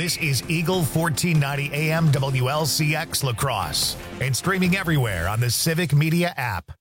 This is Eagle 1490 AM WLCX La Crosse and streaming everywhere on the Civic Media app.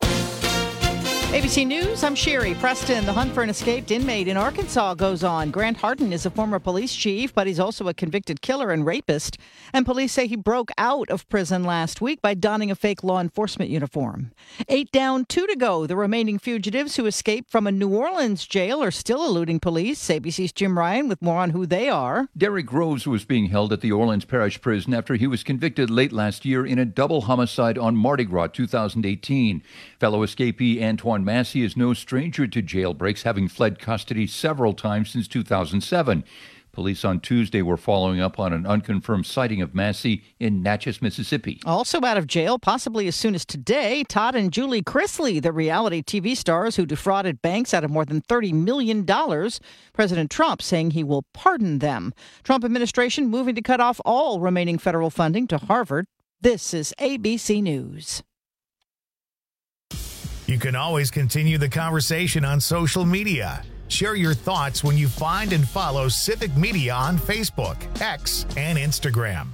ABC News, I'm Sherry Preston. The hunt for an escaped inmate in Arkansas goes on. Grant Harden is a former police chief, but he's also a convicted killer and rapist. And police say he broke out of prison last week by donning a fake law enforcement uniform. 8 down, 2 to go. The remaining fugitives who escaped from a New Orleans jail are still eluding police. ABC's Jim Ryan with more on who they are. Derek Groves was being held at the Orleans Parish Prison after he was convicted late last year in a double homicide on Mardi Gras 2018. Fellow escapee Antoine Massey is no stranger to jailbreaks, having fled custody several times since 2007. Police on Tuesday were following up on an unconfirmed sighting of Massey in Natchez, Mississippi. Also out of jail, possibly as soon as today, Todd and Julie Chrisley, the reality TV stars who defrauded banks out of more than $30 million. President Trump saying he will pardon them. Trump administration moving to cut off all remaining federal funding to Harvard. This is ABC News. You can always continue the conversation on social media. Share your thoughts when you find and follow Civic Media on Facebook, X, and Instagram.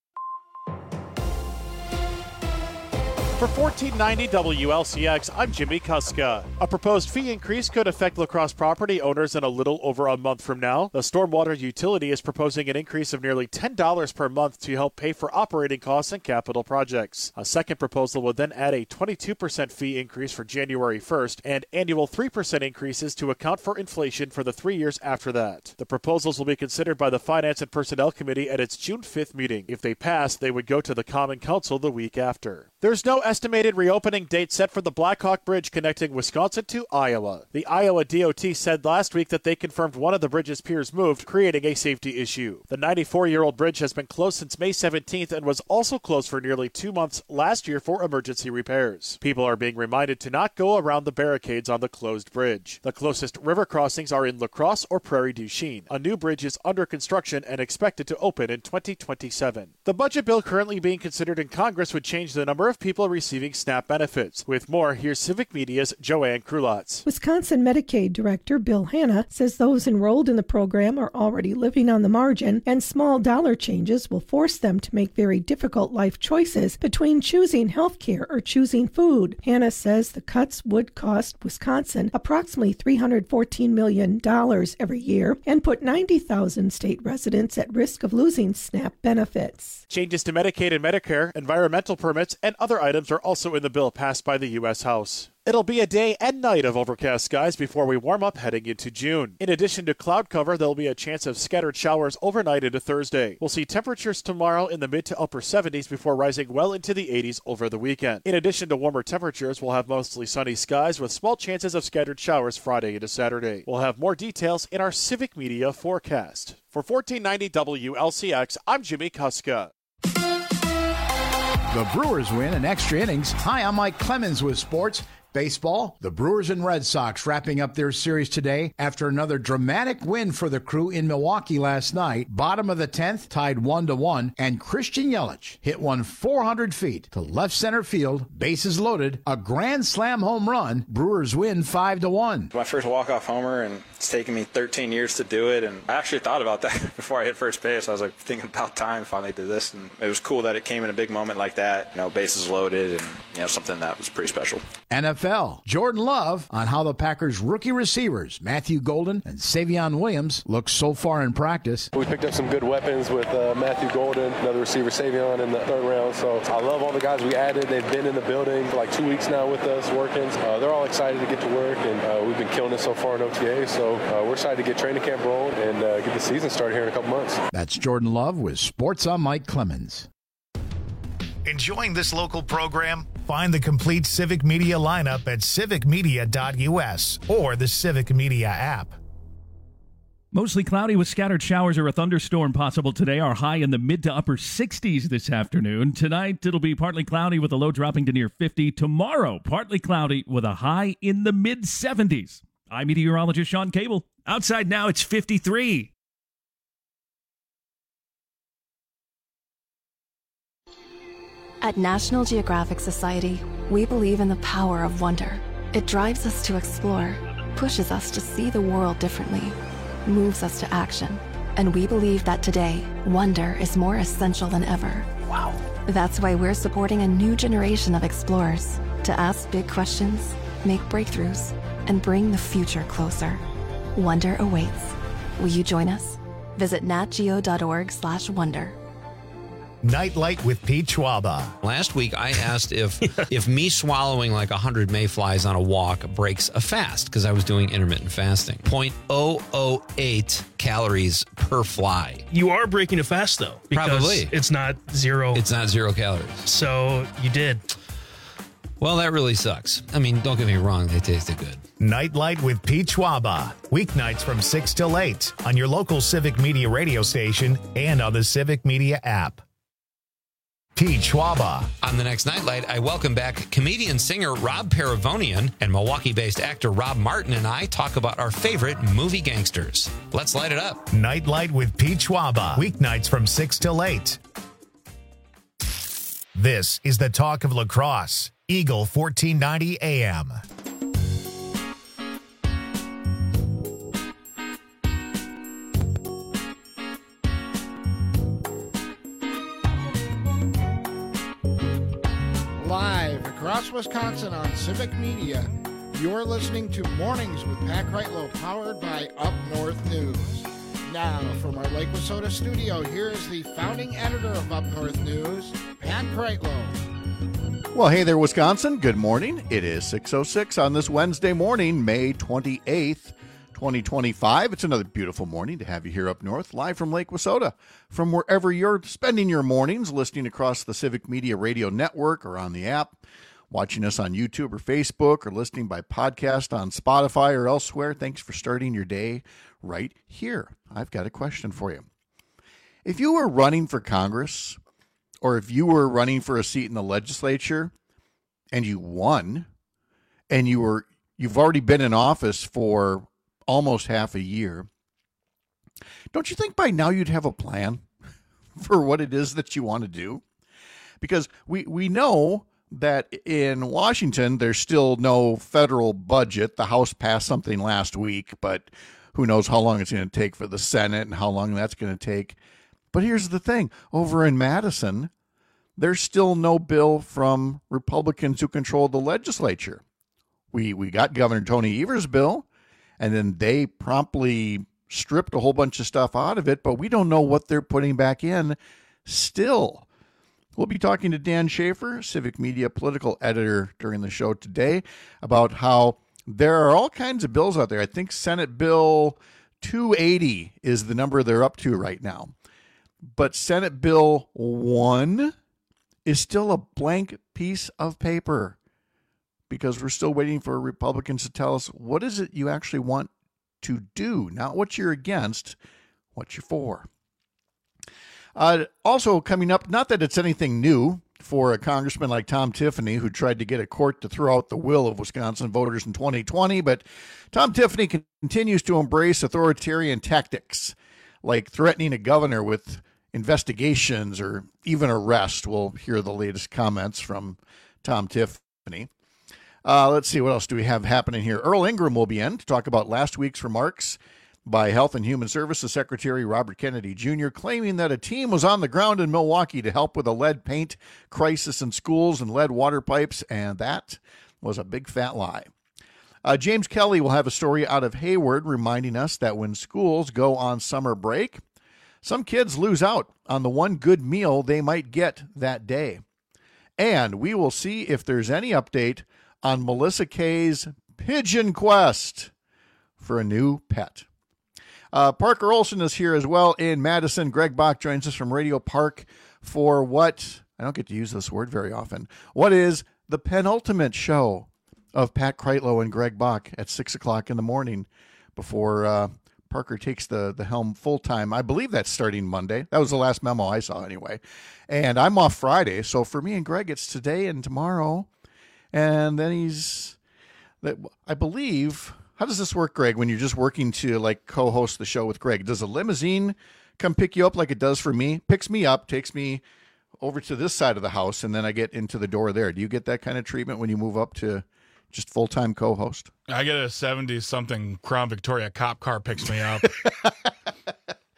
For 1490 WLCX, I'm Jimmy Kuska. A proposed fee increase could affect La Crosse property owners in a little over a month from now. The stormwater utility is proposing an increase of nearly $10 per month to help pay for operating costs and capital projects. A second proposal would then add a 22% fee increase for January 1st and annual 3% increases to account for inflation for the 3 years after that. The proposals will be considered by the Finance and Personnel Committee at its June 5th meeting. If they pass, they would go to the Common Council the week after. There's no estimated reopening date set for the Blackhawk Bridge connecting Wisconsin to Iowa. The Iowa DOT said last week that they confirmed one of the bridge's piers moved, creating a safety issue. The 94-year-old bridge has been closed since May 17th and was also closed for nearly 2 months last year for emergency repairs. People are being reminded to not go around the barricades on the closed bridge. The closest river crossings are in La Crosse or Prairie du Chien. A new bridge is under construction and expected to open in 2027. The budget bill currently being considered in Congress would change the number of people receiving SNAP benefits. With more, here's Civic Media's Joanne Krulotz. Wisconsin Medicaid Director Bill Hanna says those enrolled in the program are already living on the margin, and small dollar changes will force them to make very difficult life choices between choosing health care or choosing food. Hanna says the cuts would cost Wisconsin approximately $314 million every year and put 90,000 state residents at risk of losing SNAP benefits. Changes to Medicaid and Medicare, environmental permits, and other items are also in the bill passed by the U.S. House. It'll be a day and night of overcast skies before we warm up heading into June. In addition to cloud cover, there'll be a chance of scattered showers overnight into Thursday. We'll see temperatures tomorrow in the mid to upper 70s before rising well into the 80s over the weekend. In addition to warmer temperatures, we'll have mostly sunny skies with small chances of scattered showers Friday into Saturday. We'll have more details in our Civic Media forecast. For 1490 WLCX, I'm Jimmy Kuska. The Brewers win in extra innings. Hi, I'm Mike Clemens with sports. Baseball, the Brewers and Red Sox wrapping up their series today after another dramatic win for the Crew in Milwaukee last night. Bottom of the 10th, tied 1-1, and Christian Yelich hit one 400 feet to left center field, bases loaded, a grand slam home run. Brewers win 5-1. My first walk-off homer, and it's taken me 13 years to do it, and I actually thought about that before I hit first base. I was like thinking about time finally did this, and it was cool that it came in a big moment like that. You know, bases loaded, and something that was pretty special. NFL, Jordan Love on how the Packers' rookie receivers, Matthew Golden and Savion Williams, look so far in practice. We picked up some good weapons with Matthew Golden, another receiver, Savion, in the third round. So I love all the guys we added. They've been in the building for like 2 weeks now with us working. They're all excited to get to work, and we've been killing it so far in OTA. So we're excited to get training camp rolling and get the season started here in a couple months. That's Jordan Love with Sports on Mike Clemens. Enjoying this local program? Find the complete Civic Media lineup at civicmedia.us or the Civic Media app. Mostly cloudy with scattered showers or a thunderstorm possible today. Our high in the mid to upper 60s this afternoon. Tonight, it'll be partly cloudy with a low dropping to near 50. Tomorrow, partly cloudy with a high in the mid 70s. I'm meteorologist Sean Cable. Outside now, it's 53. At National Geographic Society, we believe in the power of wonder. It drives us to explore, pushes us to see the world differently, moves us to action. And we believe that today, wonder is more essential than ever. Wow. That's why we're supporting a new generation of explorers to ask big questions, make breakthroughs, and bring the future closer. Wonder awaits. Will you join us? Visit natgeo.org/wonder. Nightlight with Pete Schwaba. Last week, I asked if me swallowing like 100 mayflies on a walk breaks a fast, because I was doing intermittent fasting. 0.008 calories per fly. You are breaking a fast, though. Because Probably. it's not zero. It's not 0 calories. So you did. Well, that really sucks. I mean, don't get me wrong. They tasted good. Nightlight with Pete Schwaba. Weeknights from 6 till 8 on your local Civic Media radio station and on the Civic Media app. Pete Schwaba. On the next Nightlight, I welcome back comedian-singer Rob Paravonian, and Milwaukee-based actor Rob Martin and I talk about our favorite movie gangsters. Let's light it up. Nightlight with Pete Schwaba. Weeknights from 6 till 8. This is the talk of lacrosse. Eagle 1490 AM. Live across Wisconsin on Civic Media, you're listening to Mornings with Pat Kreitlow, powered by Up North News. Now, from our Lake Wissota studio, here is the founding editor of Up North News, Pat Kreitlow. Well, hey there, Wisconsin. Good morning. It is 6:06 on this Wednesday morning, May 28th, 2025. It's another beautiful morning to have you here up north, live from Lake Wissota. From wherever you're spending your mornings, listening across the Civic Media Radio Network or on the app, watching us on YouTube or Facebook, or listening by podcast on Spotify or elsewhere, thanks for starting your day right here. I've got a question for you. If you were running for Congress, or if you were running for a seat in the legislature and you won, and you've already been in office for almost half a year, don't you think by now you'd have a plan for what it is that you want to do? Because we know that in Washington, there's still no federal budget. The House passed something last week, but who knows how long it's going to take for the Senate and how long that's going to take. But here's the thing. Over in Madison, there's still no bill from Republicans who control the legislature. We got Governor Tony Evers' bill, and then they promptly stripped a whole bunch of stuff out of it, but we don't know what they're putting back in still. We'll be talking to Dan Schaefer, Civic Media political editor, during the show today about how there are all kinds of bills out there. I think Senate Bill 280 is the number they're up to right now. But Senate Bill 1 is still a blank piece of paper because we're still waiting for Republicans to tell us what is it you actually want to do, not what you're against, what you're for. Also coming up, not that it's anything new for a congressman like Tom Tiffany, who tried to get a court to throw out the will of Wisconsin voters in 2020, but Tom Tiffany continues to embrace authoritarian tactics, like threatening a governor with investigations or even arrest. We'll hear the latest comments from Tom Tiffany. Let's see, what else do we have happening here? Earl Ingram will be in to talk about last week's remarks by Health and Human Services Secretary Robert Kennedy Jr., claiming that a team was on the ground in Milwaukee to help with a lead paint crisis in schools and lead water pipes, and that was a big fat lie. James Kelly will have a story out of Hayward reminding us that when schools go on summer break, some kids lose out on the one good meal they might get that day. And we will see if there's any update on Melissa Kay's pigeon quest for a new pet. Parker Olson is here as well in Madison. Greg Bach joins us from Radio Park for what, I don't get to use this word very often, what is the penultimate show of Pat Kreitlow and Greg Bach at 6 o'clock in the morning before Parker takes the helm full-time. I believe that's starting Monday. That was the last memo I saw anyway. And I'm off Friday, so for me and Greg, it's today and tomorrow. And then I believe, how does this work, Greg, when you're just working to like co-host the show with Greg? Does a limousine come pick you up like it does for me? Picks me up, takes me over to this side of the house, and then I get into the door there. Do you get that kind of treatment when you move up to just full-time co-host? I get a 70-something Crown Victoria cop car picks me up.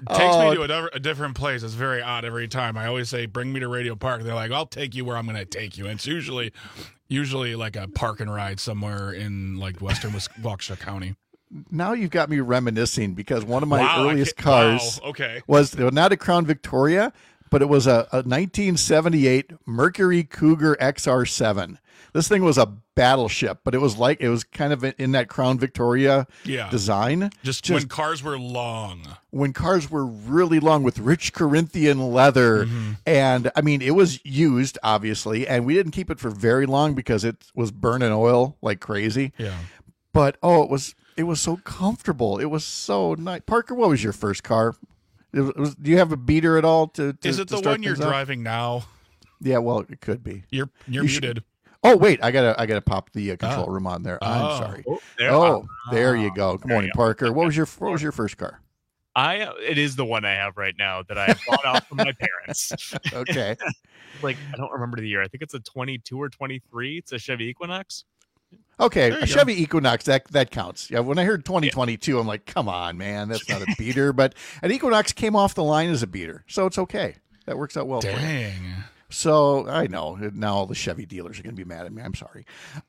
takes me to a different place. It's very odd every time. I always say, bring me to Radio Park. And they're like, I'll take you where I'm going to take you. And it's usually like a park and ride somewhere in like western Waukesha County. Now you've got me reminiscing because one of my earliest cars was not a Crown Victoria, but it was a 1978 Mercury Cougar XR7. This thing was a battleship, but it was kind of in that Crown Victoria design. Just when cars were long. When cars were really long with rich Corinthian leather. Mm-hmm. And I mean, it was used, obviously, and we didn't keep it for very long because it was burning oil like crazy. Yeah. But, it was so comfortable. It was so nice. Parker, what was your first car? Do you have a beater at all? Is it the one you're driving now? Yeah, well, it could be. You're muted. Oh wait, I gotta pop the control room on there. I'm sorry. There you go. Good morning, Parker. What was your first car? It is the one I have right now that I bought off from my parents. Okay. I don't remember the year. I think it's a 22 or 23. It's a Chevy Equinox. Okay, a Chevy Equinox, that counts. Yeah, when I heard 2022, I'm like, come on, man, that's not a beater. But an Equinox came off the line as a beater, so it's okay. That works out well for you. Dang. So I know now all the Chevy dealers are going to be mad at me. I'm sorry.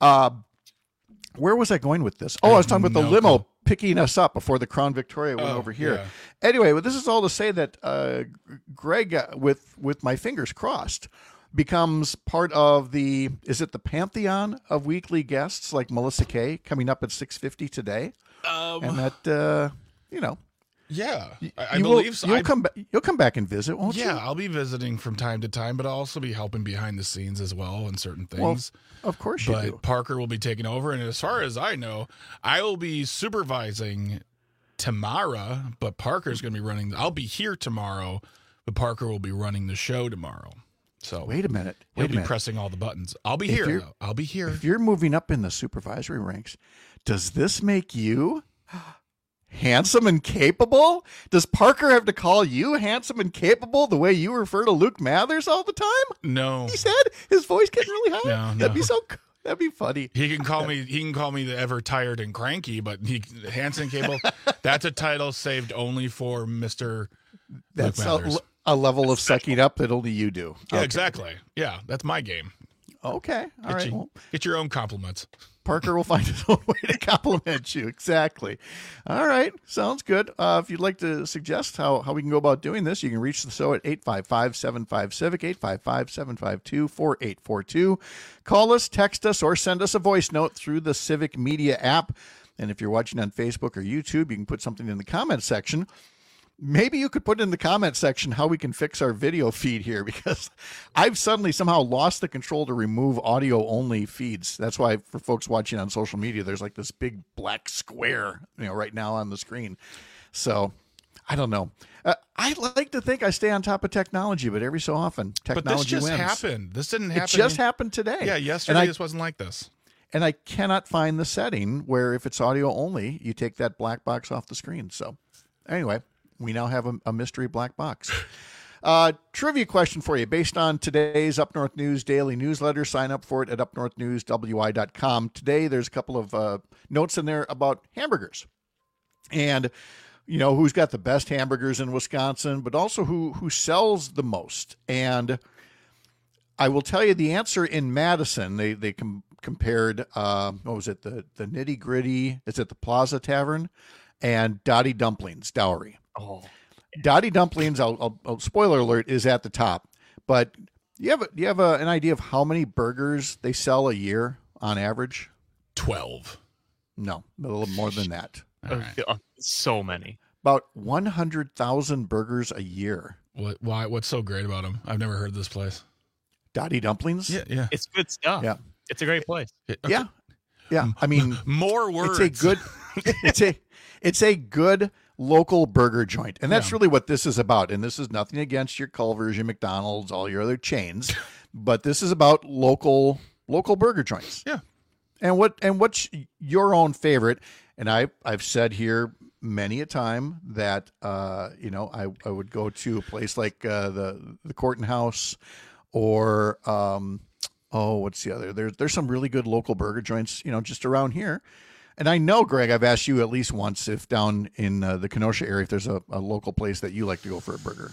Where was I going with this? I was talking about the limo picking us up before the Crown Victoria went over here. Yeah. Anyway, well, this is all to say that Greg, with my fingers crossed, becomes part of the pantheon of weekly guests like Melissa Kay coming up at 6:50 today, and that Yeah, I believe so. You'll come back and visit, won't you? Yeah, I'll be visiting from time to time, but I'll also be helping behind the scenes as well in certain things. Well, of course you do. But Parker will be taking over, and as far as I know, I will be supervising tomorrow, but Parker's going to be running. I'll be here tomorrow, but Parker will be running the show tomorrow. So wait a minute. He'll be pressing all the buttons. I'll be here, though. I'll be here. If you're moving up in the supervisory ranks, does this make you handsome and capable? Does Parker have to call you handsome and capable the way you refer to Luke Mathers all the time? No. He said his voice getting really high. No. That'd be funny. He can call me the ever tired and cranky, but handsome and capable, that's a title saved only for Mr. That's Luke Mathers. A level of sucking up that only you do. Yeah, Okay. exactly. Yeah, that's my game. Okay. All right. Get your own compliments. Parker will find his own way to compliment you. Exactly. All right. Sounds good. If you'd like to suggest how we can go about doing this, you can reach the show at 855-75-CIVIC, 855-752-4842. Call us, text us, or send us a voice note through the Civic Media app. And if you're watching on Facebook or YouTube, you can put something in the comment section. Maybe you could put in the comment section how we can fix our video feed here, because I've suddenly somehow lost the control to remove audio only feeds. That's why for folks watching on social media, there's like this big black square, right now on the screen. So I don't know. I like to think I stay on top of technology, but every so often technology But this just wins. happened. This didn't happen. It just happened today. Yeah, yesterday this wasn't like this. And I cannot find the setting where if it's audio only, you take that black box off the screen. So anyway, we now have a mystery black box. Trivia question for you. Based on today's Up North News daily newsletter, sign up for it at upnorthnewswi.com. Today, there's a couple of notes in there about hamburgers. And, who's got the best hamburgers in Wisconsin, but also who sells the most. And I will tell you the answer in Madison. They compared, what was it, the Nitty Gritty, is it the Plaza Tavern, and Dottie Dumplings, Dowry. Oh, Dottie Dumplings, I'll spoiler alert, is at the top. But do you have an idea of how many burgers they sell a year on average? 12. No, a little more than that. So many. About 100,000 burgers a year. Why? What's so great about them? I've never heard of this place. Dottie Dumplings? Yeah. It's good stuff. Yeah. It's a great place. Yeah. Yeah. I mean, more words. It's a good local burger joint. And that's really what this is about. And this is nothing against your Culver's, your McDonald's, all your other chains, but this is about local burger joints. Yeah. And what's your own favorite? And I've said here many a time that I would go to a place like the Corton House or what's the other? There's some really good local burger joints, just around here. And I know, Greg, I've asked you at least once if down in the Kenosha area, if there's a local place that you like to go for a burger.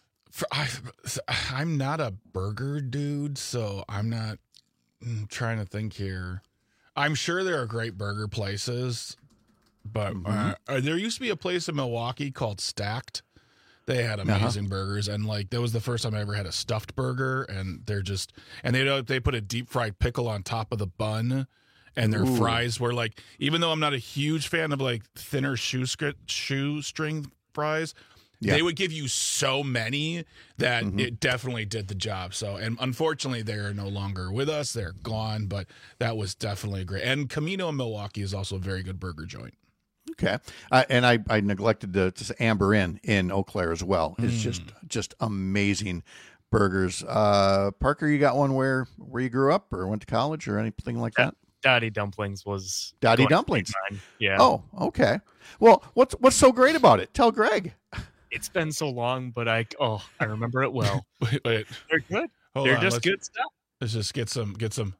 I'm not a burger dude, so I'm trying to think here. I'm sure there are great burger places, but there used to be a place in Milwaukee called Stacked. They had amazing burgers, and like that was the first time I ever had a stuffed burger, and they put a deep fried pickle on top of the bun, and their fries were like, even though I'm not a huge fan of like thinner shoestring fries, they would give you so many that it definitely did the job. So, and unfortunately, they're no longer with us; they're gone. But that was definitely great. And Camino in Milwaukee is also a very good burger joint. Okay, and I neglected to say Amber Inn in Eau Claire as well. It's just amazing burgers. Parker, you got one where you grew up or went to college or anything like that? Dottie Dumplings was Dottie Dumplings. Yeah. Oh, okay. Well, what's so great about it? Tell Greg. It's been so long, but I remember it well. Wait. They're good. They're just good stuff. Let's just get some.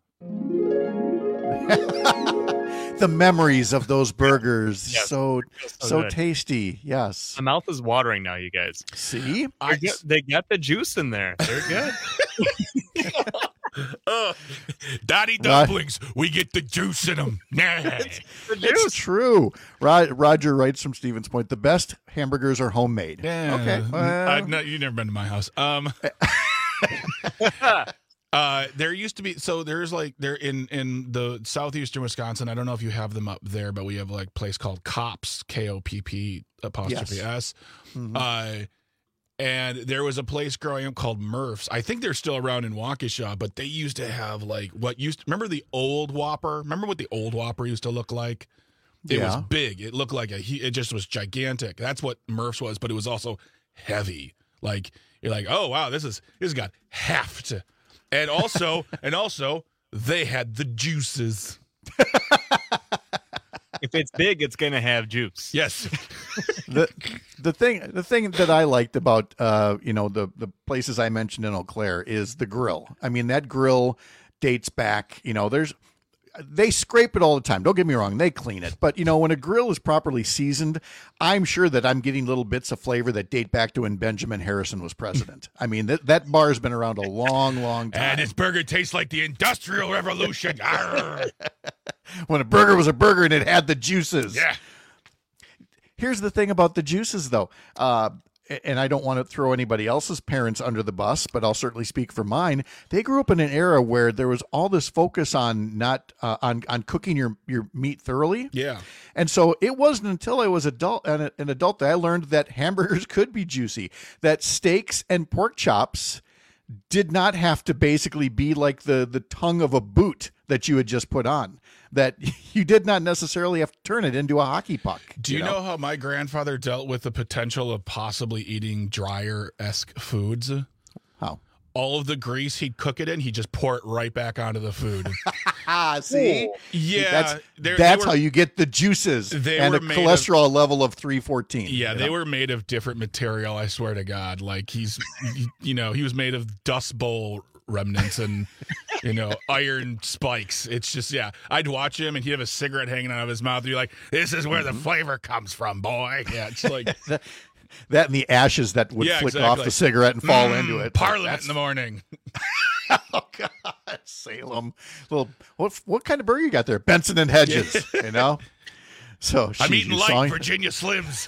The memories of those burgers, Yes. so good. tasty. Yes, My mouth is watering now, you guys. See, They got the juice in there. They're good. Dottie Dumplings, we get the juice in them. it's true. Roger writes from Stevens Point, the best hamburgers are homemade. Yeah. Okay. No, you've never been to my house. There used to be, so there's like there in the southeastern Wisconsin. I don't know if you have them up there, but we have like a place called Kopp's, KOPP''S. And there was a place growing up called Murph's. I think they're still around in Waukesha, but they used to have like remember the old Whopper? Remember what the old Whopper used to look like? It was big. It looked like it just was gigantic. That's what Murph's was, but it was also heavy. Like you're like, oh wow, this has got heft. And also, they had the juices. If it's big, it's gonna have juice. Yes. The thing that I liked about the places I mentioned in Eau Claire is the grill. I mean, that grill dates back. They scrape it all the time. Don't get me wrong, they clean it. But when a grill is properly seasoned, I'm sure that I'm getting little bits of flavor that date back to when Benjamin Harrison was president. I mean, that bar has been around a long, long time. And its burger tastes like the Industrial Revolution. When a burger was a burger and it had the juices. Yeah. Here's the thing about the juices, though. And I don't want to throw anybody else's parents under the bus, but I'll certainly speak for mine. They grew up in an era where there was all this focus on not on cooking your meat thoroughly. Yeah. And so it wasn't until I was an adult that I learned that hamburgers could be juicy, that steaks and pork chops did not have to basically be like the tongue of a boot that you had just put on, that you did not necessarily have to turn it into a hockey puck. Do you know how my grandfather dealt with the potential of possibly eating dryer-esque foods? How? All of the grease he'd cook it in, he'd just pour it right back onto the food. See? Yeah. That's how you get the juices and a cholesterol level of 314. Yeah, they were made of different material, I swear to God. Like he was made of Dust Bowl remnants and iron spikes. It's just, I'd watch him and he'd have a cigarette hanging out of his mouth and you're like, this is where the flavor comes from, boy. Yeah, it's like that and the ashes that would flick off the cigarette and fall into it. Parliament in the morning. Oh God, Salem. Well, what kind of burger you got there? Benson and Hedges, So I'm eating light Virginia Slims.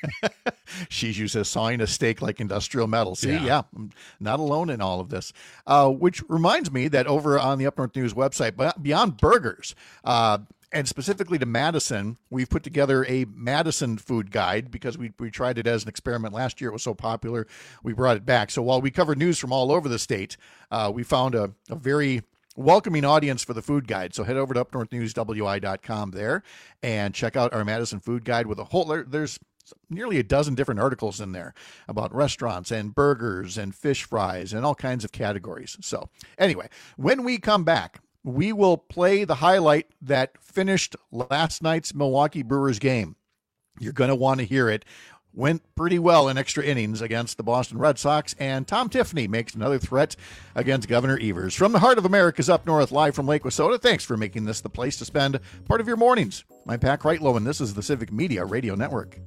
Shizu says sawing a steak like industrial metal. See, I'm not alone in all of this. Which reminds me that over on the Up North News website, beyond burgers, and specifically to Madison, we've put together a Madison food guide because we tried it as an experiment last year. It was so popular, we brought it back. So while we covered news from all over the state, we found a very welcoming audience for the food guide. So head over to upnorthnewswi.com there and check out our Madison food guide with there's nearly a dozen different articles in there about restaurants and burgers and fish fries and all kinds of categories. So anyway, when we come back, we will play the highlight that finished last night's Milwaukee Brewers game. You're going to want to hear it. went pretty well in extra innings against the Boston Red Sox, and Tom Tiffany makes another threat against Governor Evers. From the heart of America's Up North, live from Lake Wissota, thanks for making this the place to spend part of your mornings. I'm Pat Kreitlow, and this is the Civic Media Radio Network.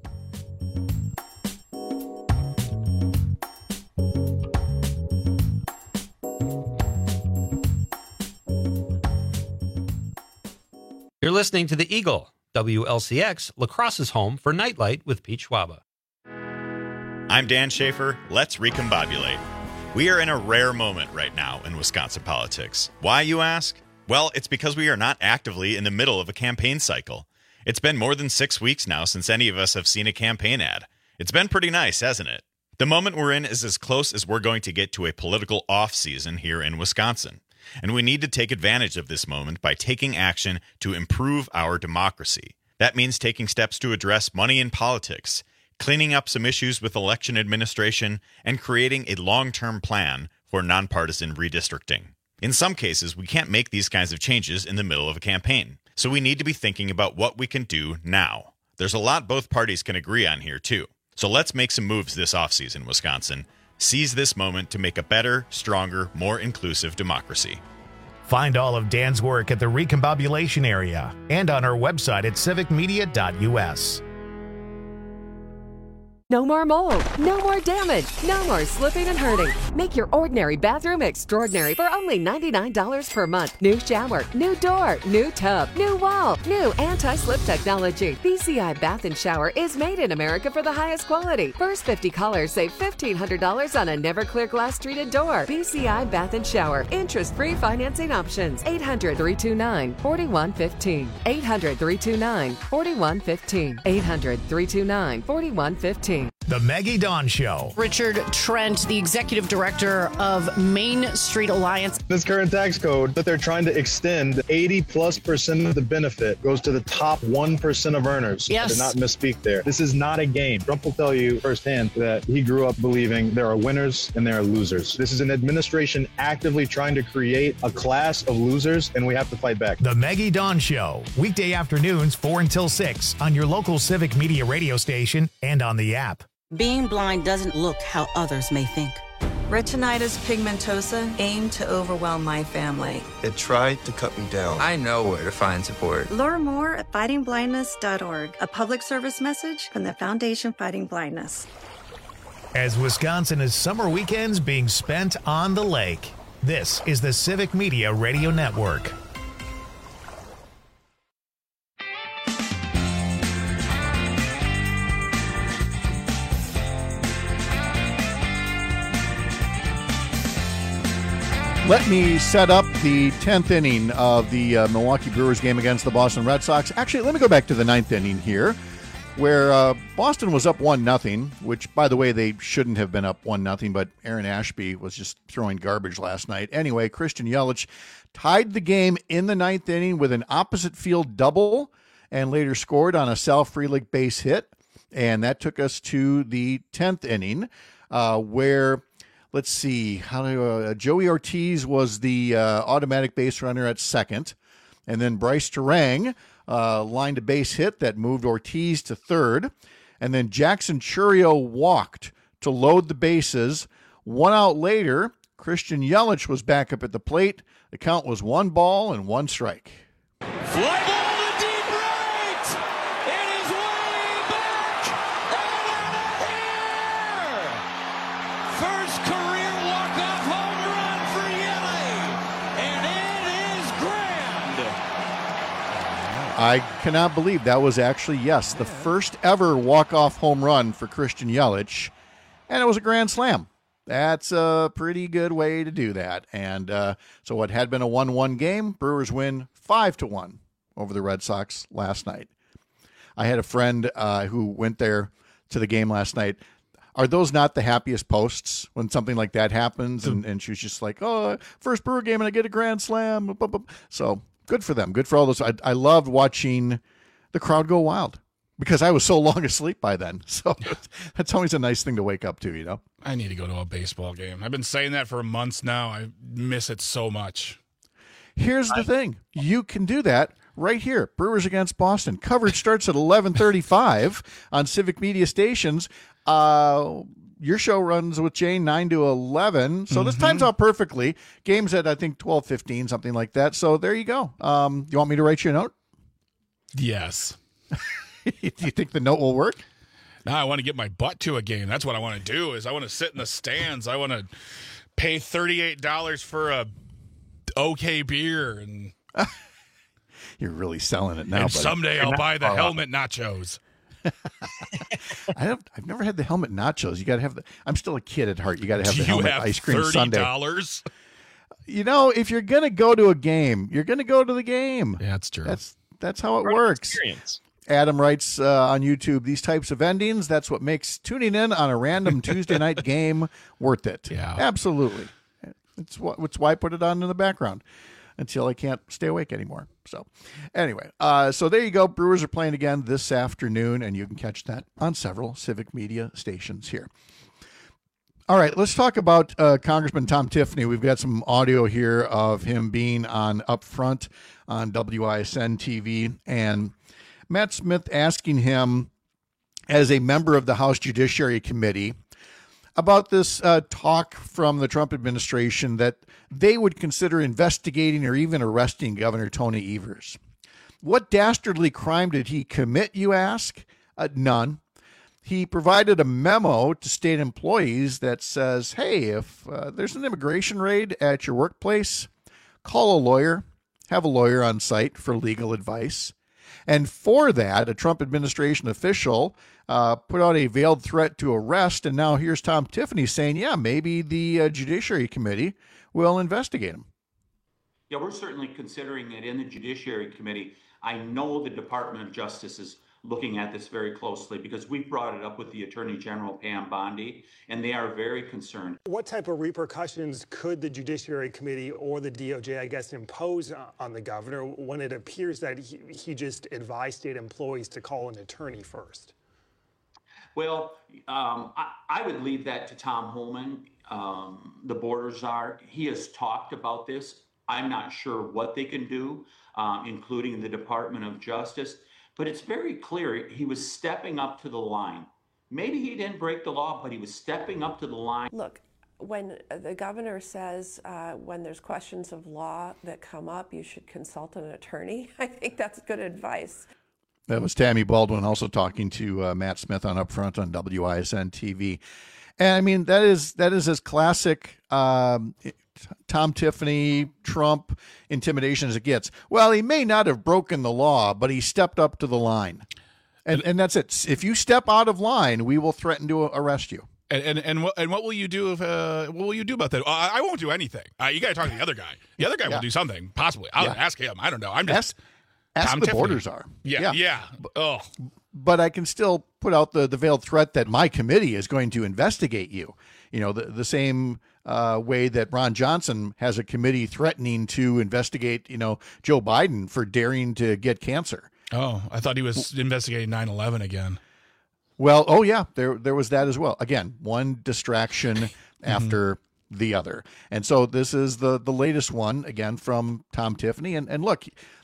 You're listening to The Eagle, WLCX, La Crosse's home for Nightlight with Pete Schwaba. I'm Dan Schaefer. Let's recombobulate. We are in a rare moment right now in Wisconsin politics. Why, you ask? Well, it's because we are not actively in the middle of a campaign cycle. It's been more than 6 weeks now since any of us have seen a campaign ad. It's been pretty nice, hasn't it? The moment we're in is as close as we're going to get to a political off-season here in Wisconsin. And we need to take advantage of this moment by taking action to improve our democracy. That means taking steps to address money in politics, cleaning up some issues with election administration, and creating a long-term plan for nonpartisan redistricting. In some cases, we can't make these kinds of changes in the middle of a campaign, so we need to be thinking about what we can do now. There's a lot both parties can agree on here, too. So let's make some moves this offseason, Wisconsin. Seize this moment to make a better, stronger, more inclusive democracy. Find all of Dan's work at the Recombobulation area and on our website at civicmedia.us. No more mold, no more damage, no more slipping and hurting. Make your ordinary bathroom extraordinary for only $99 per month. New shower, new door, new tub, new wall, new anti-slip technology. BCI Bath and Shower is made in America for the highest quality. First 50 callers save $1,500 on a never clear glass treated door. BCI Bath and Shower. Interest-free financing options. 800-329-4115. 800-329-4115. 800-329-4115. The Maggie Dawn Show. Richard Trent, the executive director of Main Street Alliance. This current tax code that they're trying to extend, 80+% of the benefit goes to the top 1% of earners. Yes. I did not misspeak there. This is not a game. Trump will tell you firsthand that he grew up believing there are winners and there are losers. This is an administration actively trying to create a class of losers, and we have to fight back. The Maggie Dawn Show. Weekday afternoons 4 until 6 on your local Civic Media radio station and on the app. Being blind doesn't look how others may think. Retinitis pigmentosa aimed to overwhelm my family. It tried to cut me down. I know where to find support. Learn more at fightingblindness.org, a public service message from the Foundation Fighting Blindness. As Wisconsin is summer weekends being spent on the lake, this is the Civic Media Radio Network. Let me set up the 10th inning of the Milwaukee Brewers game against the Boston Red Sox. Actually, let me go back to the 9th inning here, where Boston was up 1-0, which, by the way, they shouldn't have been up 1-0, but Aaron Ashby was just throwing garbage last night. Anyway, Christian Yelich tied the game in the 9th inning with an opposite field double and later scored on a Sal Frelick base hit. And that took us to the 10th inning, where... Let's see, Joey Ortiz was the automatic base runner at second, and then Bryce Terang lined a base hit that moved Ortiz to third, and then Jackson Churio walked to load the bases. 1 out later, Christian Yelich was back up at the plate. The count was 1 ball and 1 strike. Fly ball to deep right! It is way back and out of here! First career walk-off home run for Yelly, and it is grand! I cannot believe that was actually, yes, the first ever walk-off home run for Christian Yelich, and it was a grand slam. That's a pretty good way to do that. And so what had been a 1-1 game, Brewers win 5-1 over the Red Sox last night. I had a friend who went there to the game last night. Are those not the happiest posts when something like that happens? And she was just like, oh, first Brewer game and I get a grand slam. So good for them. Good for all those. I loved watching the crowd go wild because I was so long asleep by then. So that's always a nice thing to wake up to, you know? I need to go to a baseball game. I've been saying that for months now. I miss it so much. Here's the thing. You can do that right here. Brewers against Boston. Coverage starts at 11:35 on Civic Media stations. Your show runs with Jane 9 to 11, so this times out perfectly. Game's at, I think, 12:15, something like that. So there you go. You want me to write you a note? Yes. Do you think the note will work? Now I want to get my butt to a game. That's what I want to do. Is I want to sit in the stands. I want to pay $38 for a okay beer, and you're really selling it now. And buddy. someday I'll buy the helmet nachos. I've never had the helmet nachos. You got to have the. I'm still a kid at heart. You got to have the Do you helmet have ice cream sundae. $30? You know, if you're gonna go to a game, you're gonna go to the game. Yeah, that's true. That's how it works. Experience. Adam writes on YouTube, these types of endings, that's what makes tuning in on a random Tuesday night game worth it. Yeah, absolutely. It's why I put it on in the background until I can't stay awake anymore. So anyway, so there you go. Brewers are playing again this afternoon, and you can catch that on several Civic Media stations here. All right, let's talk about Congressman Tom Tiffany. We've got some audio here of him being on Upfront on WISN TV, and Matt Smith asking him, as a member of the House Judiciary Committee, about this talk from the Trump administration that they would consider investigating or even arresting Governor Tony Evers. What dastardly crime did he commit, you ask? None. He provided a memo to state employees that says, hey, if there's an immigration raid at your workplace, call a lawyer, have a lawyer on site for legal advice. And for that, a Trump administration official put out a veiled threat to arrest. And now here's Tom Tiffany saying, yeah, maybe the Judiciary Committee will investigate him. Yeah, we're certainly considering it in the Judiciary Committee. I know the Department of Justice is looking at this very closely because we brought it up with the Attorney General, Pam Bondi, and they are very concerned. What type of repercussions could the Judiciary Committee or the DOJ, I guess, impose on the governor when it appears that he just advised state employees to call an attorney first? Well, I would leave that to Tom Homan, the border czar. He has talked about this. I'm not sure what they can do, including the Department of Justice. But it's very clear he was stepping up to the line. Maybe he didn't break the law, but he was stepping up to the line. Look, when the governor says when there's questions of law that come up, you should consult an attorney, I think that's good advice. That was Tammy Baldwin also talking to Matt Smith on Upfront on WISN TV. And I mean, that is as classic Tom Tiffany, Trump intimidation as it gets. Well, he may not have broken the law, but he stepped up to the line. And that's it. If you step out of line, we will threaten to arrest you. And what will you do if what will you do about that? I won't do anything. You got to talk to the other guy. The other guy will do something, possibly. I'll ask him. I don't know. I'm just ask Tom the Tiffany. border czar. Yeah. Oh. But I can still put out the veiled threat that my committee is going to investigate you. You know, the same way that Ron Johnson has a committee threatening to investigate, Joe Biden for daring to get cancer. Oh, I thought he was investigating 9/11 again. Well, oh yeah, there was that as well. Again, one distraction after the other. And so this is the latest one, again, from Tom Tiffany. And look,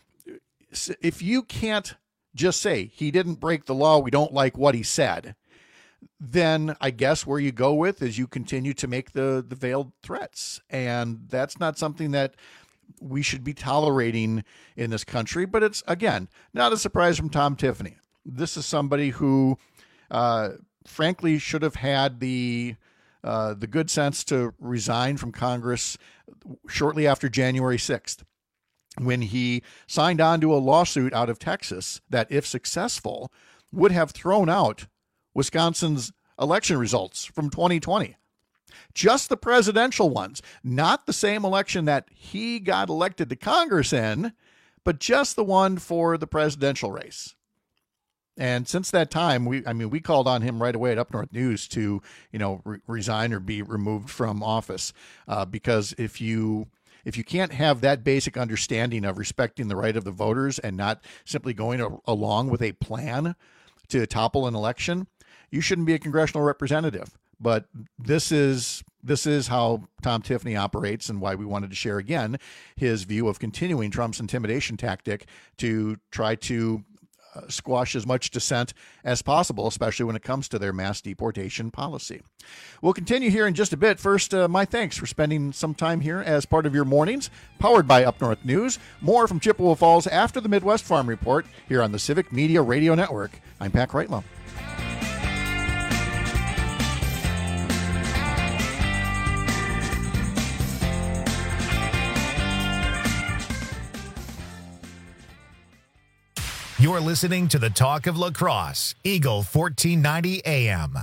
if you can't just say he didn't break the law, we don't like what he said, then I guess where you go with is you continue to make the veiled threats. And that's not something that we should be tolerating in this country. But it's, again, not a surprise from Tom Tiffany. This is somebody who, frankly, should have had the good sense to resign from Congress shortly after January 6th, when he signed on to a lawsuit out of Texas that, if successful, would have thrown out Wisconsin's election results from 2020. Just the presidential ones, not the same election that he got elected to Congress in, but just the one for the presidential race. And since that time, we called on him right away at Up North News to, resign or be removed from office, because if you can't have that basic understanding of respecting the right of the voters and not simply going along with a plan to topple an election, you shouldn't be a congressional representative. But this is This is how Tom Tiffany operates and why we wanted to share again his view of continuing Trump's intimidation tactic to try to squash as much dissent as possible, especially when it comes to their mass deportation policy. We'll continue here in just a bit. First, my thanks for spending some time here as part of your mornings, powered by Up North News. More from Chippewa Falls after the Midwest Farm Report here on the Civic Media Radio Network. I'm Pat Kreitlow. You're listening to the Talk of La Crosse, Eagle 1490 AM.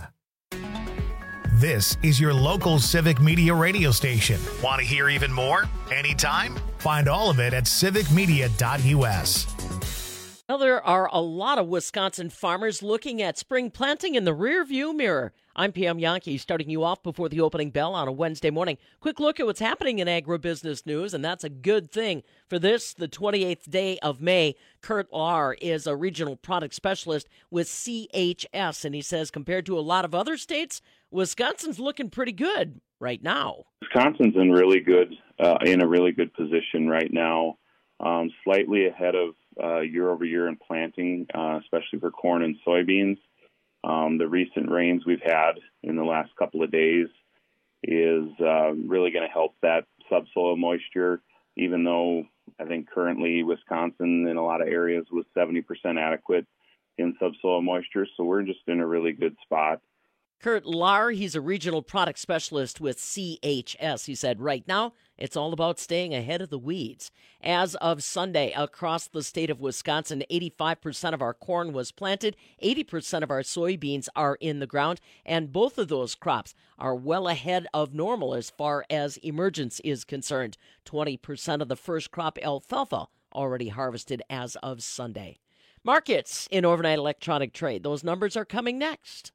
This is your local Civic Media radio station. Want to hear even more? Anytime? Find all of it at civicmedia.us. Well, there are a lot of Wisconsin farmers looking at spring planting in the rearview mirror. I'm Pam Yankee, starting you off before the opening bell on a Wednesday morning. Quick look at what's happening in agribusiness news, and that's a good thing. For this, the 28th day of May, Kurt Lahr is a regional product specialist with CHS, and he says compared to a lot of other states, Wisconsin's looking pretty good right now. Wisconsin's in a really good position right now, slightly ahead of year over year in planting, especially for corn and soybeans. The recent rains we've had in the last couple of days is really going to help that subsoil moisture, even though I think currently Wisconsin in a lot of areas was 70% adequate in subsoil moisture. So we're just in a really good spot. Kurt Lahr, he's a regional product specialist with CHS. He said right now it's all about staying ahead of the weeds. As of Sunday, across the state of Wisconsin, 85% of our corn was planted, 80% of our soybeans are in the ground, and both of those crops are well ahead of normal as far as emergence is concerned. 20% of the first crop alfalfa already harvested as of Sunday. Markets in overnight electronic trade. Those numbers are coming next.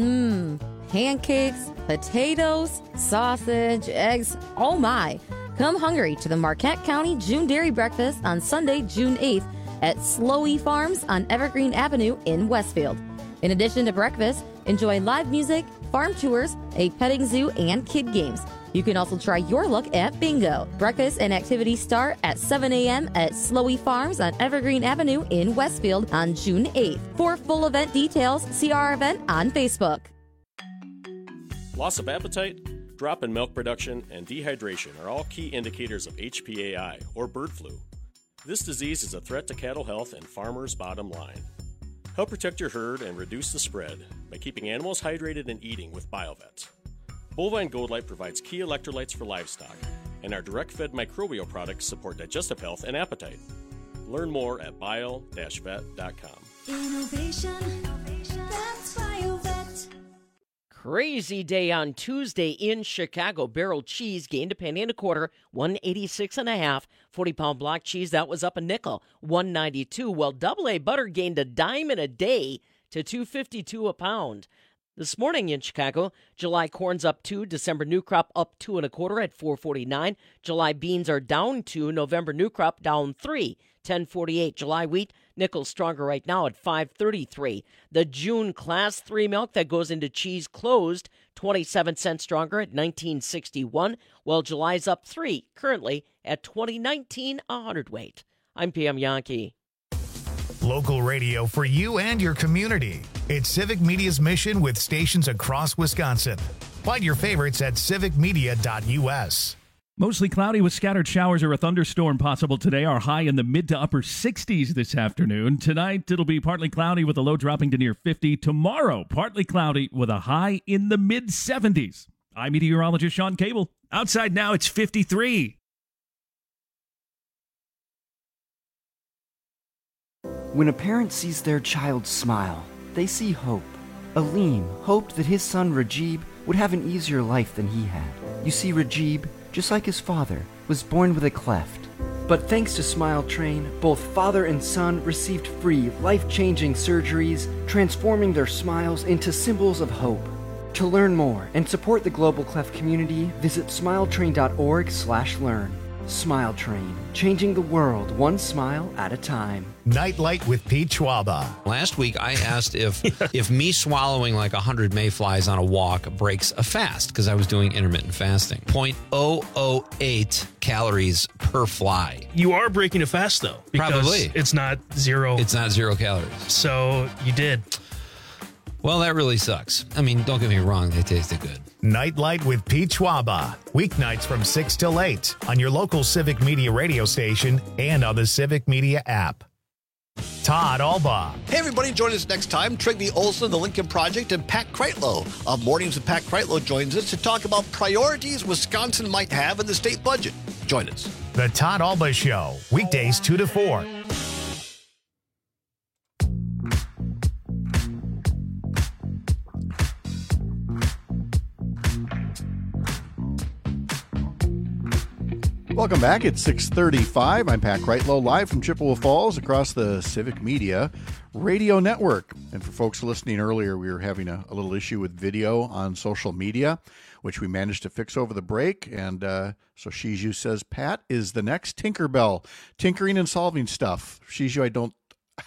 Pancakes, potatoes, sausage, eggs, oh my. Come hungry to the Marquette County June Dairy Breakfast on Sunday, June 8th at Slowey Farms on Evergreen Avenue in Westfield. In addition to breakfast, enjoy live music, farm tours, a petting zoo, and kid games. You can also try your luck at bingo. Breakfast and activities start at 7 a.m. at Slowey Farms on Evergreen Avenue in Westfield on June 8th. For full event details, see our event on Facebook. Loss of appetite, drop in milk production, and dehydration are all key indicators of HPAI, or bird flu. This disease is a threat to cattle health and farmers' bottom line. Help protect your herd and reduce the spread by keeping animals hydrated and eating with BioVet. Bovine Gold Light provides key electrolytes for livestock, and our direct-fed microbial products support digestive health and appetite. Learn more at bio-vet.com. Innovation, that's BioVet. Crazy day on Tuesday in Chicago. Barrel cheese gained a penny and a quarter, 186.5. 40-pound block cheese, that was up a nickel, 192. Well, AA butter gained a dime in a day to $2.52 a pound. This morning in Chicago, July corn's up 2, December new crop up 2 1/4 at 4.49. July beans are down 2, November new crop down 3, 10.48. July wheat, nickel stronger right now at 5.33. The June class 3 milk that goes into cheese closed 27 cents stronger at 19.61. Well, July's up 3, currently at 20.19 a hundredweight. I'm Pam Yankee. Local radio for you and your community. It's Civic Media's mission with stations across Wisconsin. Find your favorites at civicmedia.us. Mostly cloudy with scattered showers or a thunderstorm possible today. Our high in the mid to upper 60s this afternoon. Tonight, it'll be partly cloudy with a low dropping to near 50. Tomorrow, partly cloudy with a high in the mid 70s. I'm meteorologist Sean Cable. Outside now, it's 53. When a parent sees their child smile, they see hope. Aleem hoped that his son Rajib would have an easier life than he had. You see, Rajib, just like his father, was born with a cleft. But thanks to Smile Train, both father and son received free, life-changing surgeries, transforming their smiles into symbols of hope. To learn more and support the Global Cleft community, visit smiletrain.org/learn. Smile Train, changing the world one smile at a time. Nightlight with Pete Schwaba. Last week, I asked if me swallowing like 100 mayflies on a walk breaks a fast, because I was doing intermittent fasting. 0.008 calories per fly. You are breaking a fast, though. Because Probably. it's not zero. It's not 0 calories. So you did. Well, that really sucks. I mean, don't get me wrong, they tasted good. Nightlight with Pete Schwaba. Weeknights from 6 till 8 on your local Civic Media radio station and on the Civic Media app. Todd Alba. Hey, everybody, join us next time. Trygve Olson, the Lincoln Project, and Pat Kreitlow of Mornings with Pat Kreitlow joins us to talk about priorities Wisconsin might have in the state budget. Join us. The Todd Alba Show, weekdays 2 to 4. Welcome back. It's 6:35. I'm Pat Kreitlow, live from Chippewa Falls across the Civic Media Radio Network. And for folks listening earlier, we were having a little issue with video on social media, which we managed to fix over the break. And so Shiju says, Pat is the next Tinkerbell, tinkering and solving stuff. Shiju, I don't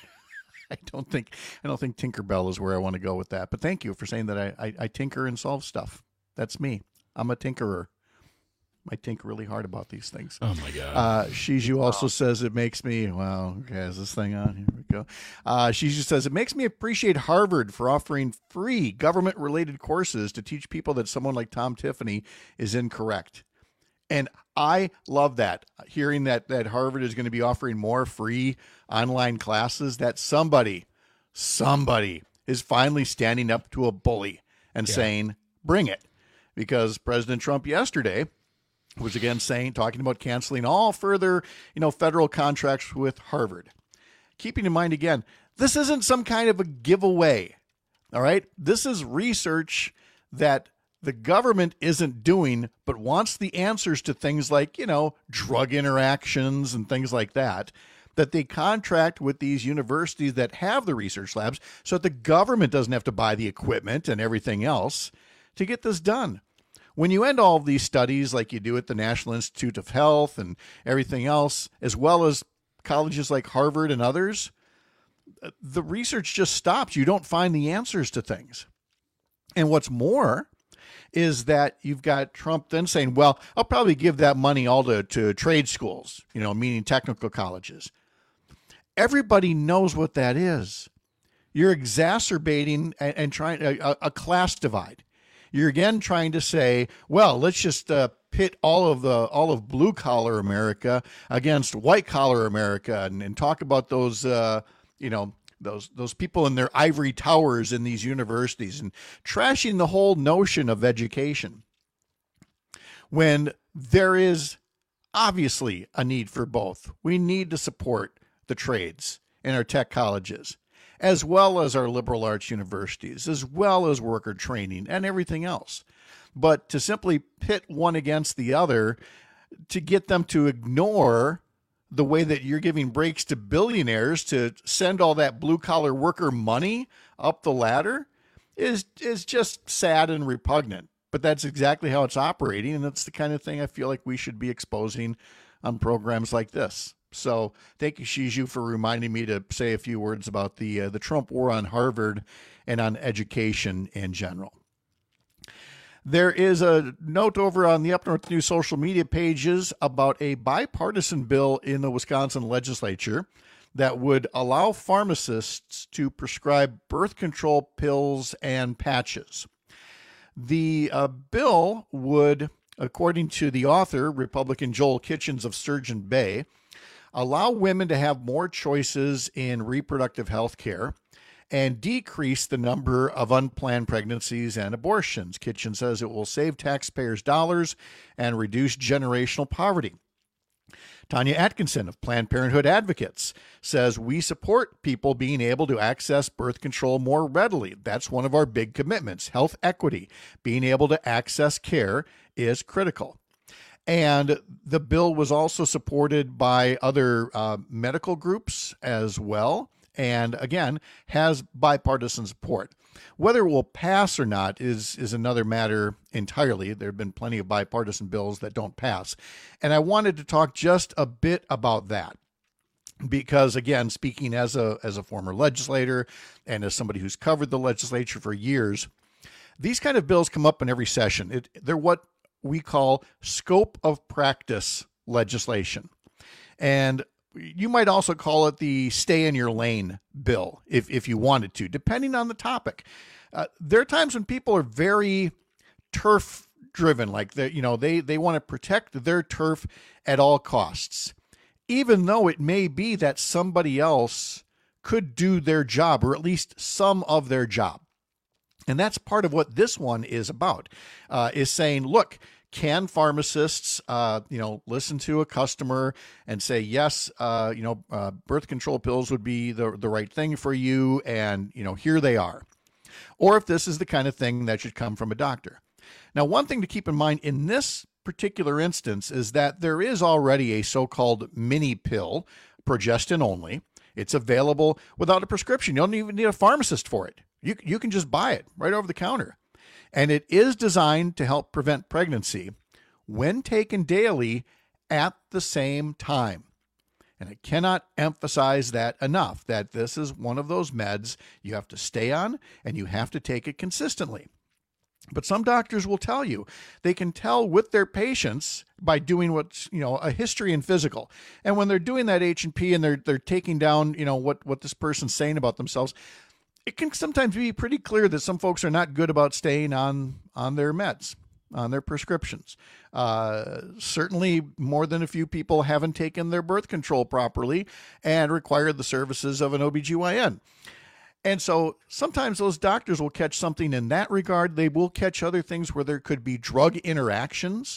think Tinkerbell is where I want to go with that. But thank you for saying that I tinker and solve stuff. That's me. I'm a tinkerer. I think really hard about these things. Oh, my God. Shiju also says it makes me, well, okay, is this thing on? Here we go. Shiju says, it makes me appreciate Harvard for offering free government-related courses to teach people that someone like Tom Tiffany is incorrect. And I love that, hearing that Harvard is going to be offering more free online classes, that somebody is finally standing up to a bully and saying, bring it. Because President Trump yesterday was again talking about canceling all further, federal contracts with Harvard. Keeping in mind, again, this isn't some kind of a giveaway. All right. This is research that the government isn't doing, but wants the answers to things like, drug interactions and things like that they contract with these universities that have the research labs so that the government doesn't have to buy the equipment and everything else to get this done. When you end all of these studies like you do at the National Institute of Health and everything else, as well as colleges like Harvard and others, the research just stops. You don't find the answers to things. And what's more is that you've got Trump then saying, well, I'll probably give that money all to trade schools, meaning technical colleges. Everybody knows what that is. You're exacerbating and trying a class divide. You're again trying to say, well, let's just pit all of blue collar America against white collar America, and talk about those those people in their ivory towers in these universities, and trashing the whole notion of education. When there is obviously a need for both. We need to support the trades in our tech colleges, as well as our liberal arts universities, as well as worker training and everything else. But to simply pit one against the other, to get them to ignore the way that you're giving breaks to billionaires to send all that blue-collar worker money up the ladder is just sad and repugnant. But that's exactly how it's operating, and that's the kind of thing I feel like we should be exposing on programs like this. So thank you, Shiju, for reminding me to say a few words about the Trump war on Harvard and on education in general. There is a note over on the Up North News social media pages about a bipartisan bill in the Wisconsin legislature that would allow pharmacists to prescribe birth control pills and patches. The bill would, according to the author, Republican Joel Kitchens of Sturgeon Bay, allow women to have more choices in reproductive health care and decrease the number of unplanned pregnancies and abortions. Kitchen says it will save taxpayers dollars and reduce generational poverty. Tanya Atkinson of Planned Parenthood Advocates says we support people being able to access birth control more readily. That's one of our big commitments. Health equity, being able to access care is critical. And the bill was also supported by other medical groups as well, and again, has bipartisan support. Whether it will pass or not is another matter entirely. There have been plenty of bipartisan bills that don't pass. And I wanted to talk just a bit about that. Because, again, speaking as a former legislator and as somebody who's covered the legislature for years, these kind of bills come up in every session. They're what we call scope of practice legislation. And you might also call it the stay in your lane bill if you wanted to, depending on the topic. There are times when people are very turf driven, like they want to protect their turf at all costs, even though it may be that somebody else could do their job, or at least some of their job. And that's part of what this one is about, is saying, look, can pharmacists, listen to a customer and say, yes, birth control pills would be the right thing for you, and, here they are. Or if this is the kind of thing that should come from a doctor. Now, one thing to keep in mind in this particular instance is that there is already a so-called mini pill, progestin only. It's available without a prescription. You don't even need a pharmacist for it. You can just buy it right over the counter. And it is designed to help prevent pregnancy when taken daily at the same time. And I cannot emphasize that enough, that this is one of those meds you have to stay on and you have to take it consistently. But some doctors will tell you they can tell with their patients by doing what's, a history and physical. And when they're doing that H&P and they're taking down, what this person's saying about themselves, it can sometimes be pretty clear that some folks are not good about staying on their meds, on their prescriptions. Certainly more than a few people haven't taken their birth control properly and required the services of an OBGYN. And so sometimes those doctors will catch something in that regard. They will catch other things where there could be drug interactions.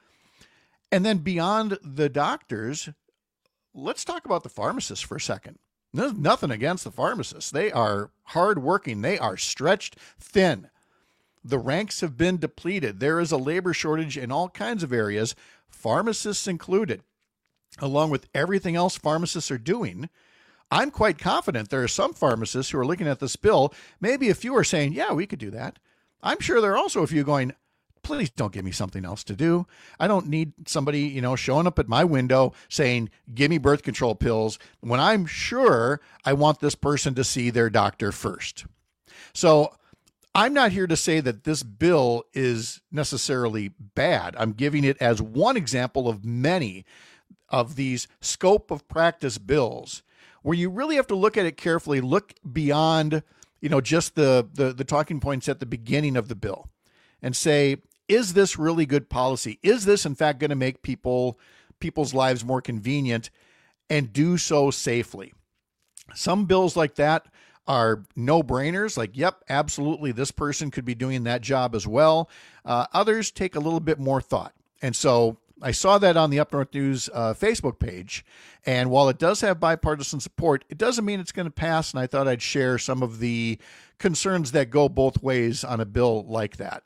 And then beyond the doctors, let's talk about the pharmacists for a second. There's nothing against the pharmacists. They are hardworking. They are stretched thin. The ranks have been depleted. There is a labor shortage in all kinds of areas, pharmacists included. Along with everything else pharmacists are doing, I'm quite confident there are some pharmacists who are looking at this bill. Maybe a few are saying, yeah, we could do that. I'm sure there are also a few going, please don't give me something else to do. I don't need somebody, showing up at my window saying, give me birth control pills, when I'm sure I want this person to see their doctor first. So I'm not here to say that this bill is necessarily bad. I'm giving it as one example of many of these scope of practice bills where you really have to look at it carefully, look beyond, just the talking points at the beginning of the bill and say, is this really good policy? Is this, in fact, going to make people's lives more convenient and do so safely? Some bills like that are no-brainers, like, yep, absolutely, this person could be doing that job as well. Others take a little bit more thought. And so I saw that on the Up North News Facebook page, and while it does have bipartisan support, it doesn't mean it's going to pass, and I thought I'd share some of the concerns that go both ways on a bill like that.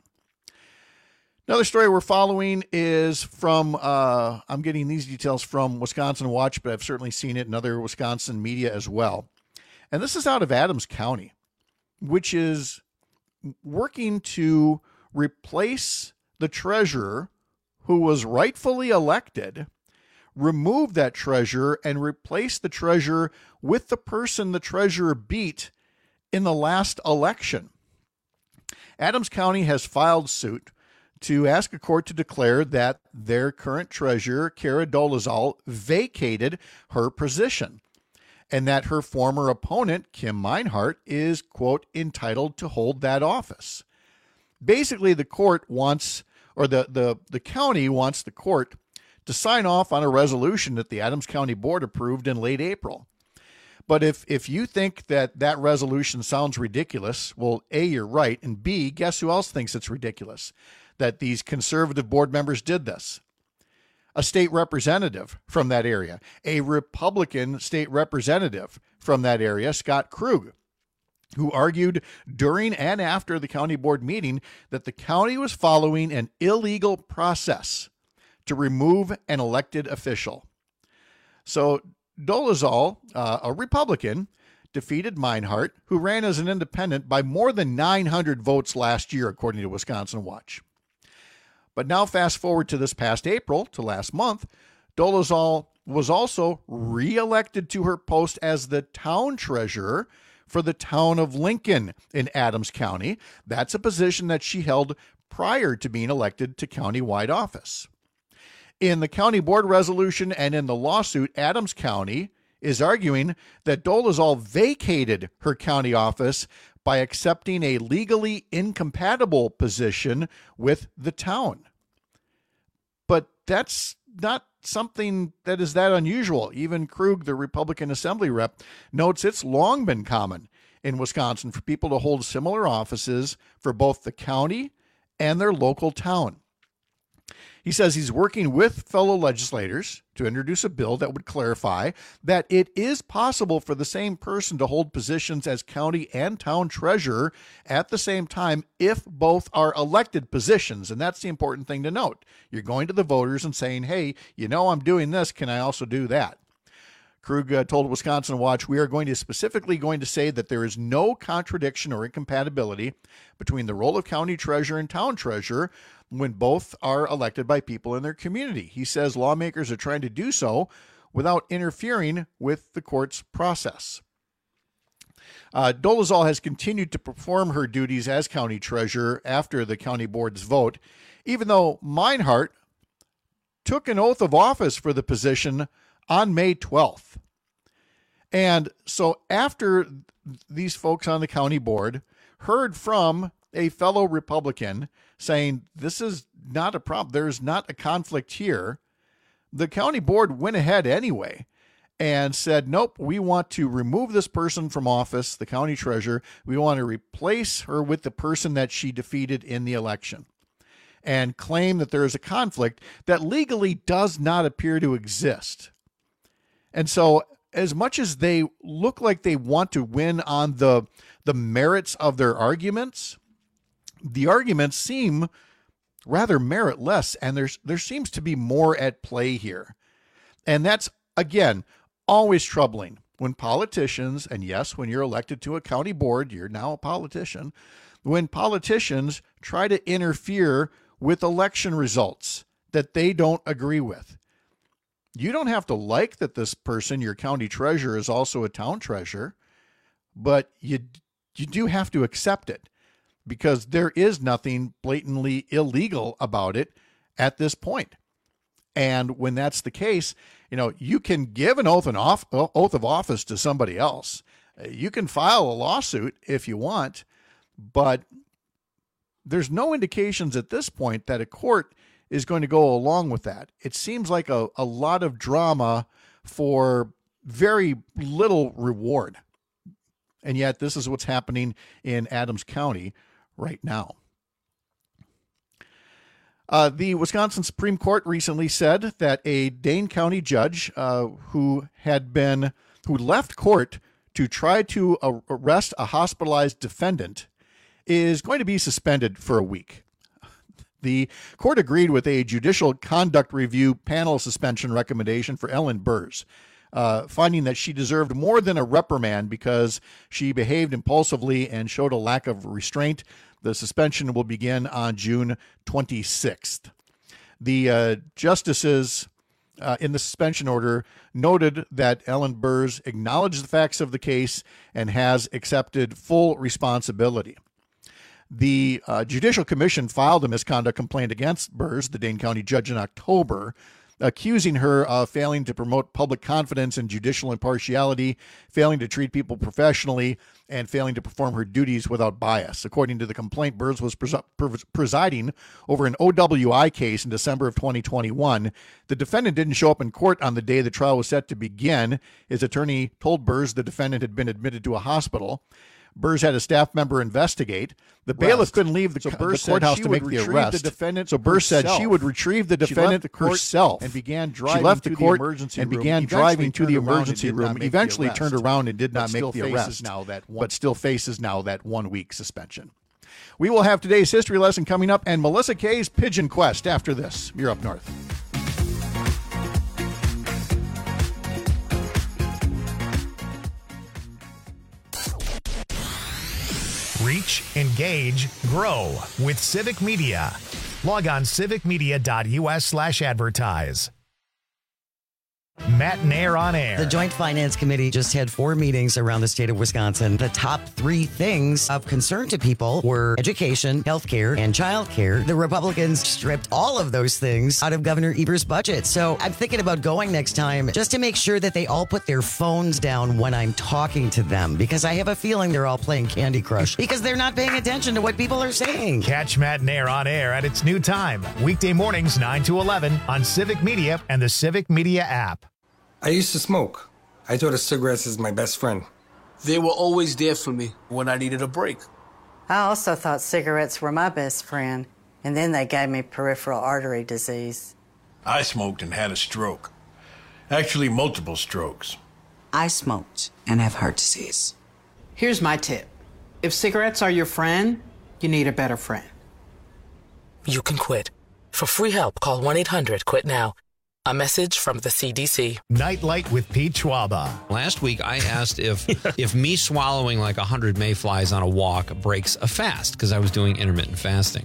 Another story we're following is from, I'm getting these details from Wisconsin Watch, but I've certainly seen it in other Wisconsin media as well. And this is out of Adams County, which is working to replace the treasurer who was rightfully elected, remove that treasurer and replace the treasurer with the person the treasurer beat in the last election. Adams County has filed suit to ask a court to declare that their current treasurer, Kara Dolezal, vacated her position and that her former opponent, Kim Meinhardt, is, quote, entitled to hold that office. Basically, the court wants, or the county wants the court to sign off on a resolution that the Adams County Board approved in late April. But if you think that resolution sounds ridiculous, well, A, you're right, and B, guess who else thinks it's ridiculous? That these conservative board members did this. A state representative from that area, a Republican state representative from that area, Scott Krug, who argued during and after the county board meeting that the county was following an illegal process to remove an elected official. So Dolezal, a Republican, defeated Meinhardt, who ran as an independent by more than 900 votes last year, according to Wisconsin Watch. But now fast forward to this past April, to last month, Dolezal was also reelected to her post as the town treasurer for the town of Lincoln in Adams County. That's a position that she held prior to being elected to countywide office. In the county board resolution and in the lawsuit, Adams County is arguing that Dolezal vacated her county office by accepting a legally incompatible position with the town. But that's not something that is that unusual. Even Krug, the Republican Assembly rep, notes it's long been common in Wisconsin for people to hold similar offices for both the county and their local town. He says he's working with fellow legislators to introduce a bill that would clarify that it is possible for the same person to hold positions as county and town treasurer at the same time if both are elected positions. And that's the important thing to note. You're going to the voters and saying, hey, I'm doing this. Can I also do that? Krug told Wisconsin Watch, we are specifically going to say that there is no contradiction or incompatibility between the role of county treasurer and town treasurer when both are elected by people in their community. He says lawmakers are trying to do so without interfering with the court's process. Dolezal has continued to perform her duties as county treasurer after the county board's vote, even though Meinhardt took an oath of office for the position on May 12th. And so after these folks on the county board heard from a fellow Republican saying this is not a problem, there's not a conflict here, the county board went ahead anyway and said, nope, we want to remove this person from office, the county treasurer. We want to replace her with the person that she defeated in the election, and claim that there is a conflict that legally does not appear to exist. And so as much as they look like they want to win on the merits of their arguments, the arguments seem rather meritless, and there seems to be more at play here. And that's, again, always troubling when politicians, and yes, when you're elected to a county board, you're now a politician, when politicians try to interfere with election results that they don't agree with. You don't have to like that this person, your county treasurer, is also a town treasurer, but you do have to accept it because there is nothing blatantly illegal about it at this point. And when that's the case, you can give an oath of office to somebody else. You can file a lawsuit if you want, but there's no indications at this point that a court is going to go along with that. It seems like a lot of drama for very little reward. And yet this is what's happening in Adams County right now. The Wisconsin Supreme Court recently said that a Dane County judge who left court to try to arrest a hospitalized defendant is going to be suspended for a week. The court agreed with a judicial conduct review panel suspension recommendation for Ellen Burrs, finding that she deserved more than a reprimand because she behaved impulsively and showed a lack of restraint. The suspension will begin on June 26th. The justices in the suspension order noted that Ellen Burrs acknowledged the facts of the case and has accepted full responsibility. The Judicial Commission filed a misconduct complaint against Burrs, the Dane County judge, in October, accusing her of failing to promote public confidence and judicial impartiality, failing to treat people professionally, and failing to perform her duties without bias. According to the complaint, Burrs was presiding over an OWI case in December of 2021. The defendant didn't show up in court on the day the trial was set to begin. His attorney told Burrs the defendant had been admitted to a hospital. Burrs had a staff member investigate. The bailiff couldn't leave the courthouse to make the arrest. So Burrs said she would retrieve the defendant herself and began driving. She left the court and began driving to the emergency room. Eventually turned around and did not make the arrest, but still faces now that 1 week suspension. We will have today's history lesson coming up and Melissa Kay's Pigeon Quest after this. You're up north. Reach, engage, grow with Civic Media. Log on civicmedia.us/advertise. Matt Nair on air. The Joint Finance Committee just had 4 meetings around the state of Wisconsin. The top 3 things of concern to people were education, healthcare, and childcare. The Republicans stripped all of those things out of Governor Eber's budget. So I'm thinking about going next time just to make sure that they all put their phones down when I'm talking to them, because I have a feeling they're all playing Candy Crush because they're not paying attention to what people are saying. Catch Matt Nair on air at its new time, weekday mornings 9 to 11 on Civic Media and the Civic Media app. I used to smoke. I thought of cigarettes as my best friend. They were always there for me when I needed a break. I also thought cigarettes were my best friend, and then they gave me peripheral artery disease. I smoked and had a stroke. Actually, multiple strokes. I smoked and have heart disease. Here's my tip. If cigarettes are your friend, you need a better friend. You can quit. For free help, call 1-800-QUIT-NOW. A message from the CDC. Nightlight with Pete Schwaba. Last week, I asked if me swallowing like 100 mayflies on a walk breaks a fast, because I was doing intermittent fasting.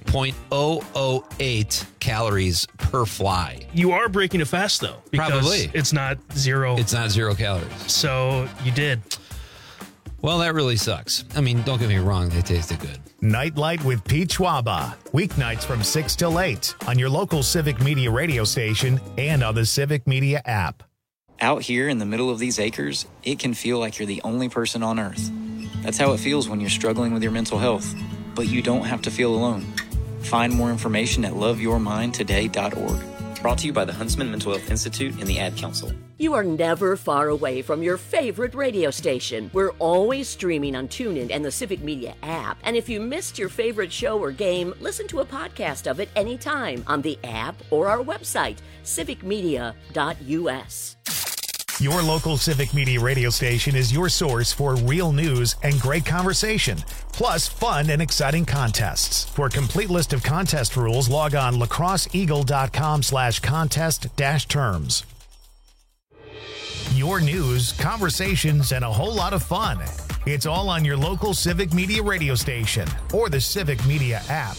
0.008 calories per fly. You are breaking a fast, though. Because Probably. It's not 0. It's not 0 calories. So you did. Well, that really sucks. I mean, don't get me wrong, they tasted good. Nightlight with Pete Schwaba. Weeknights from 6 till 8 on your local Civic Media radio station and on the Civic Media app. Out here in the middle of these acres, it can feel like you're the only person on earth. That's how it feels when you're struggling with your mental health. But you don't have to feel alone. Find more information at loveyourmindtoday.org. Brought to you by the Huntsman Mental Health Institute and the Ad Council. You are never far away from your favorite radio station. We're always streaming on TuneIn and the Civic Media app. And if you missed your favorite show or game, listen to a podcast of it anytime on the app or our website, civicmedia.us. Your local Civic Media radio station is your source for real news and great conversation, plus fun and exciting contests. For a complete list of contest rules, log on lacrosseeagle.com/contest-terms. Your news, conversations, and a whole lot of fun. It's all on your local Civic Media radio station or the Civic Media app.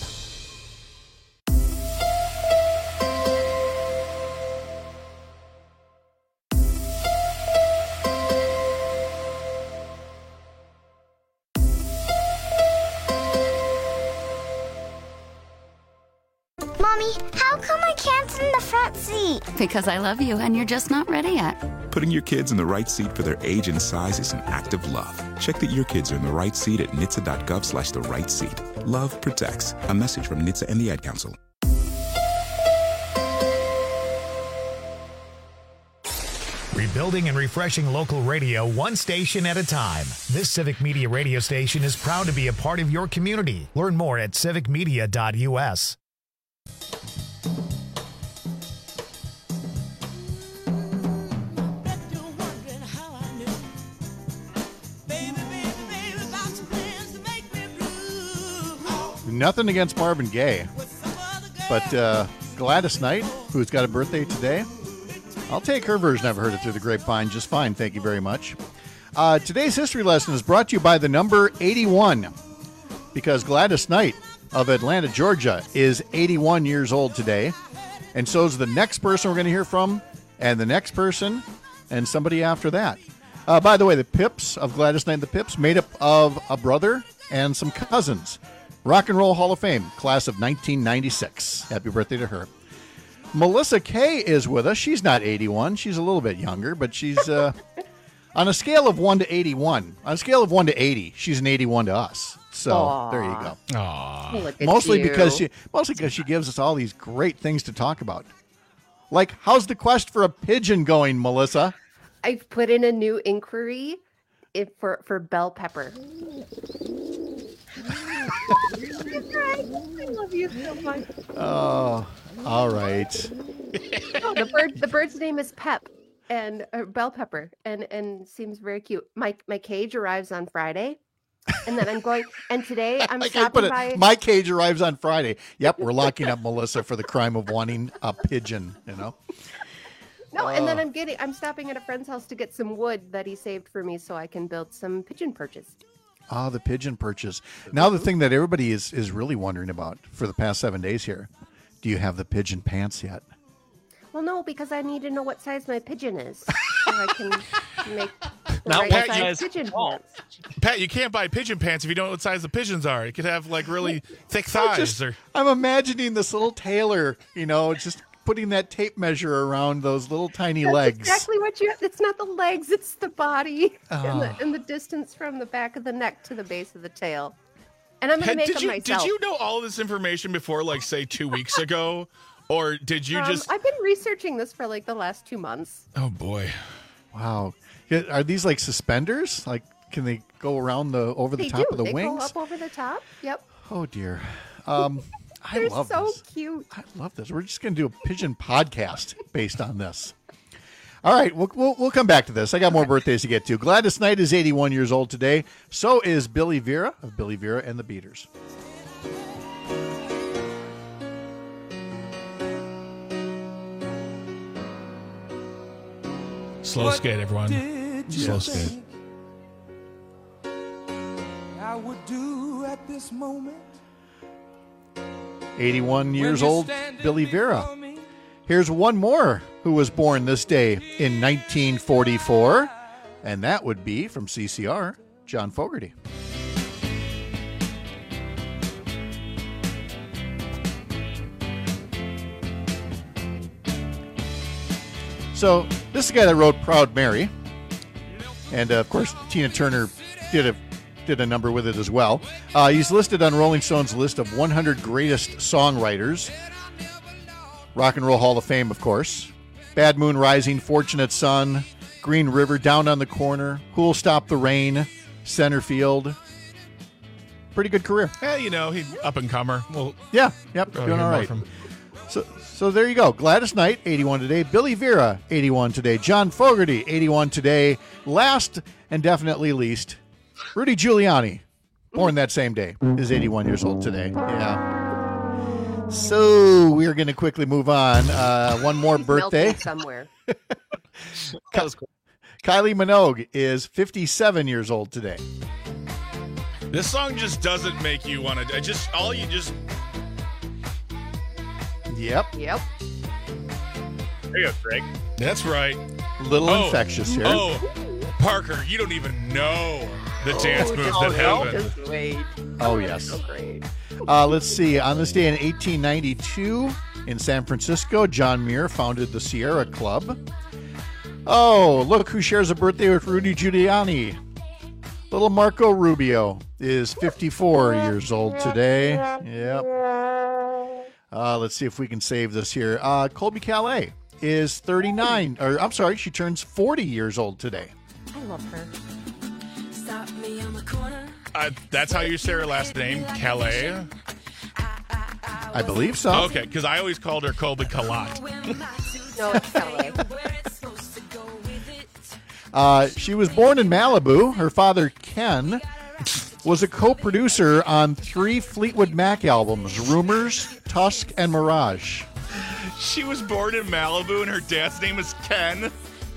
Mommy, how come I can't sit in the front seat? Because I love you and you're just not ready yet. Putting your kids in the right seat for their age and size is an act of love. Check that your kids are in the right seat at nhtsa.gov/the right seat. Love protects. A message from NHTSA and the Ad Council. Rebuilding and refreshing local radio one station at a time. This Civic Media radio station is proud to be a part of your community. Learn more at civicmedia.us. Nothing against Marvin Gaye, but Gladys Knight, who's got a birthday today, I'll take her version. I've heard it through the grapevine just fine. Thank you very much. Today's history lesson is brought to you by the number 81, because Gladys Knight of Atlanta, Georgia, is 81 years old today, and so is the next person we're going to hear from, and the next person, and somebody after that. By the way, the Pips of Gladys Knight and the Pips, made up of a brother and some cousins. Rock and Roll Hall of Fame, class of 1996. Happy birthday to her. Melissa Kay is with us. She's not 81. She's a little bit younger, but she's on a scale of 1 to 81. On a scale of 1 to 80, she's an 81 to us. So Aww. There you go. Look at Mostly you. because she gives us all these great things to talk about. Like, how's the quest for a pigeon going, Melissa? I've put in a new inquiry for bell pepper. I love you so much. Oh, all right. The bird's name is Pep and bell pepper, and seems very cute. My cage arrives on Friday, and then I'm going. And today I'm stopping by. My cage arrives on Friday. Yep, we're locking up Melissa for the crime of wanting a pigeon. You know. No, and then I'm stopping at a friend's house to get some wood that he saved for me so I can build some pigeon perches. Ah, the pigeon perches. Now the thing that everybody is really wondering about for the past 7 days here, do you have the pigeon pants yet? Well, no, because I need to know what size my pigeon is, so I can make the Not right what size size pigeon pants. Pat, you can't buy pigeon pants if you don't know what size the pigeons are. You could have like really thick thighs. I'm imagining this little tailor, just putting that tape measure around those little tiny legs. Exactly what you. It's not the legs; it's the body Oh. and the distance from the back of the neck to the base of the tail. And I'm going to make them myself. Did you know all of this information before, like, say, 2 weeks ago? Or did you just... I've been researching this for like the last 2 months. Oh, boy. Wow. Are these like suspenders? Like, can they go around over the top of the They wings? go up over the top. Yep. Oh, dear. I They're love so this. cute. I love this. We're just going to do a pigeon podcast based on this. All right, we'll come back to this. I got more birthdays to get to. Gladys Knight is 81 years old today. So is Billy Vera of Billy Vera and the Beaters. Slow skate, everyone. Slow skate. I would do at this moment. 81 years old, Billy Vera. Here's one more who was born this day in 1944, and that would be from CCR, John Fogerty. So this is the guy that wrote Proud Mary, and of course Tina Turner did a number with it as well. He's listed on Rolling Stone's list of 100 greatest songwriters. Rock and Roll Hall of Fame, of course. Bad Moon Rising, Fortunate Son, Green River, Down on the Corner, Who'll Stop the Rain, Center Field. Pretty good career. Yeah, he's up and comer. Well, yeah, yep, doing all right. So there you go. Gladys Knight, 81 today. Billy Vera, 81 today. John Fogerty, 81 today. Last and definitely least, Rudy Giuliani, born that same day, is 81 years old today. Yeah. So we are going to quickly move on. One more birthday. Somewhere. Kylie Minogue is 57 years old today. This song just doesn't make you want to... Yep. Yep. There you go, Greg. That's right. Little infectious here. Oh, Parker, you don't even know the dance moves that happen. Just wait. Oh, yes. So great. Let's see. On this day in 1892 in San Francisco, John Muir founded the Sierra Club. Oh, look who shares a birthday with Rudy Giuliani. Little Marco Rubio is 54 years old today. Yep. Let's see if we can save this here. Colby Calais is 39. Or I'm sorry, she turns 40 years old today. I love her. That's how you say her last name, Calais? I believe so. Okay, because I always called her Colby Calat. No, it's Calais. She was born in Malibu. Her father, Ken, was a co-producer on 3 Fleetwood Mac albums, Rumors, Tusk, and Mirage. She was born in Malibu and her dad's name is Ken.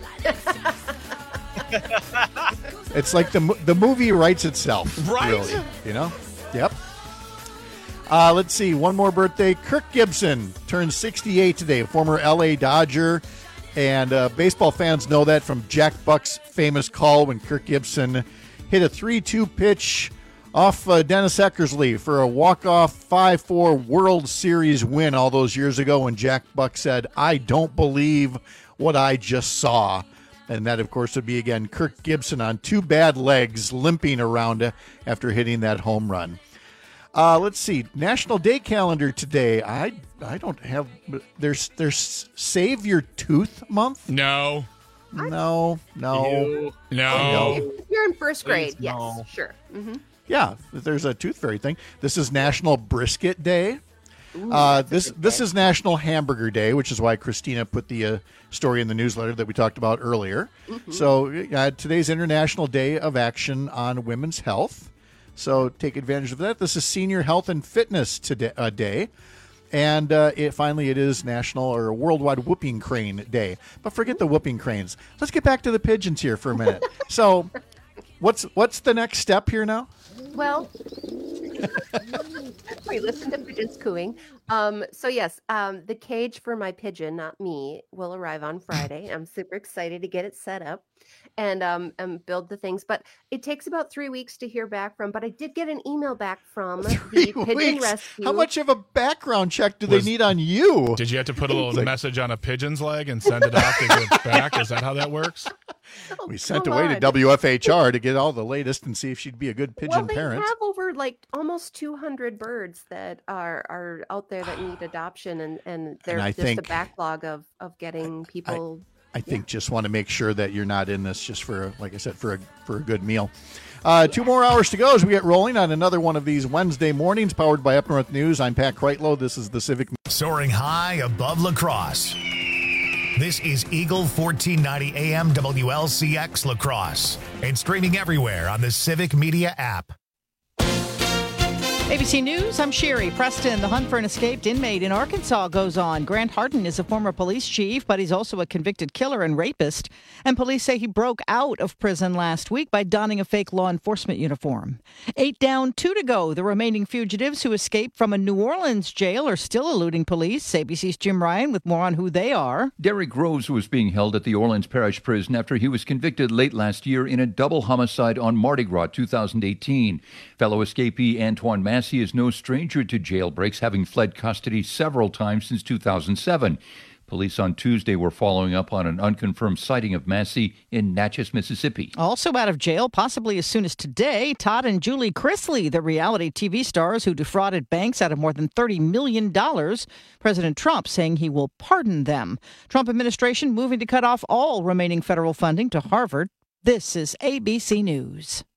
It's like the movie writes itself, right? Really, Yep. Let's see, one more birthday. Kirk Gibson turns 68 today, former L.A. Dodger. And baseball fans know that from Jack Buck's famous call when Kirk Gibson hit a 3-2 pitch off Dennis Eckersley for a walk-off 5-4 World Series win all those years ago when Jack Buck said, "I don't believe what I just saw." And that, of course, would be, again, Kirk Gibson on 2 bad legs limping around after hitting that home run. Let's see. National Day calendar today. I don't have... There's Save Your Tooth Month? No. No. No. You're in first grade. Please, yes, no. sure. Mm-hmm. Yeah, there's a tooth fairy thing. This is National Brisket Day. This is National Hamburger Day, which is why Christina put the story in the newsletter that we talked about earlier. Mm-hmm. So today's International Day of Action on Women's Health. So take advantage of that. This is Senior Health and Fitness Day. And it is National or Worldwide Whooping Crane Day. But forget the whooping cranes. Let's get back to the pigeons here for a minute. So What's the next step here now? Well, wait, listen to pigeons cooing. So yes, the cage for my pigeon, not me, will arrive on Friday. I'm super excited to get it set up and build the things. But it takes about 3 weeks to hear back from. But I did get an email back from the Pigeon Rescue. How much of a background check do they need on you? Did you have to put a little message on a pigeon's leg and send it off to get back? Is that how that works? We sent away to WFHR to get all the latest and see if she'd be a good pigeon Well, they parent. have over like almost 200 birds that are out there that need adoption, and there's I just think- a backlog of getting people. I think just want to make sure that you're not in this just for, like I said, for a good meal. 2 more hours to go as we get rolling on another one of these Wednesday mornings powered by Up North News. I'm Pat Kreitlow. This is the Civic. Soaring high above La Crosse. This is Eagle 1490 AM WLCX La Crosse and streaming everywhere on the Civic Media app. ABC News, I'm Sherry Preston. The hunt for an escaped inmate in Arkansas goes on. Grant Harden is a former police chief, but he's also a convicted killer and rapist. And police say he broke out of prison last week by donning a fake law enforcement uniform. 8 down, 2 to go. The remaining fugitives who escaped from a New Orleans jail are still eluding police. ABC's Jim Ryan with more on who they are. Derek Groves was being held at the Orleans Parish Prison after he was convicted late last year in a double homicide on Mardi Gras 2018. Fellow escapee Antoine Massey is no stranger to jailbreaks, having fled custody several times since 2007. Police on Tuesday were following up on an unconfirmed sighting of Massey in Natchez, Mississippi. Also out of jail, possibly as soon as today, Todd and Julie Chrisley, the reality TV stars who defrauded banks out of more than $30 million. President Trump saying he will pardon them. Trump administration moving to cut off all remaining federal funding to Harvard. This is ABC News.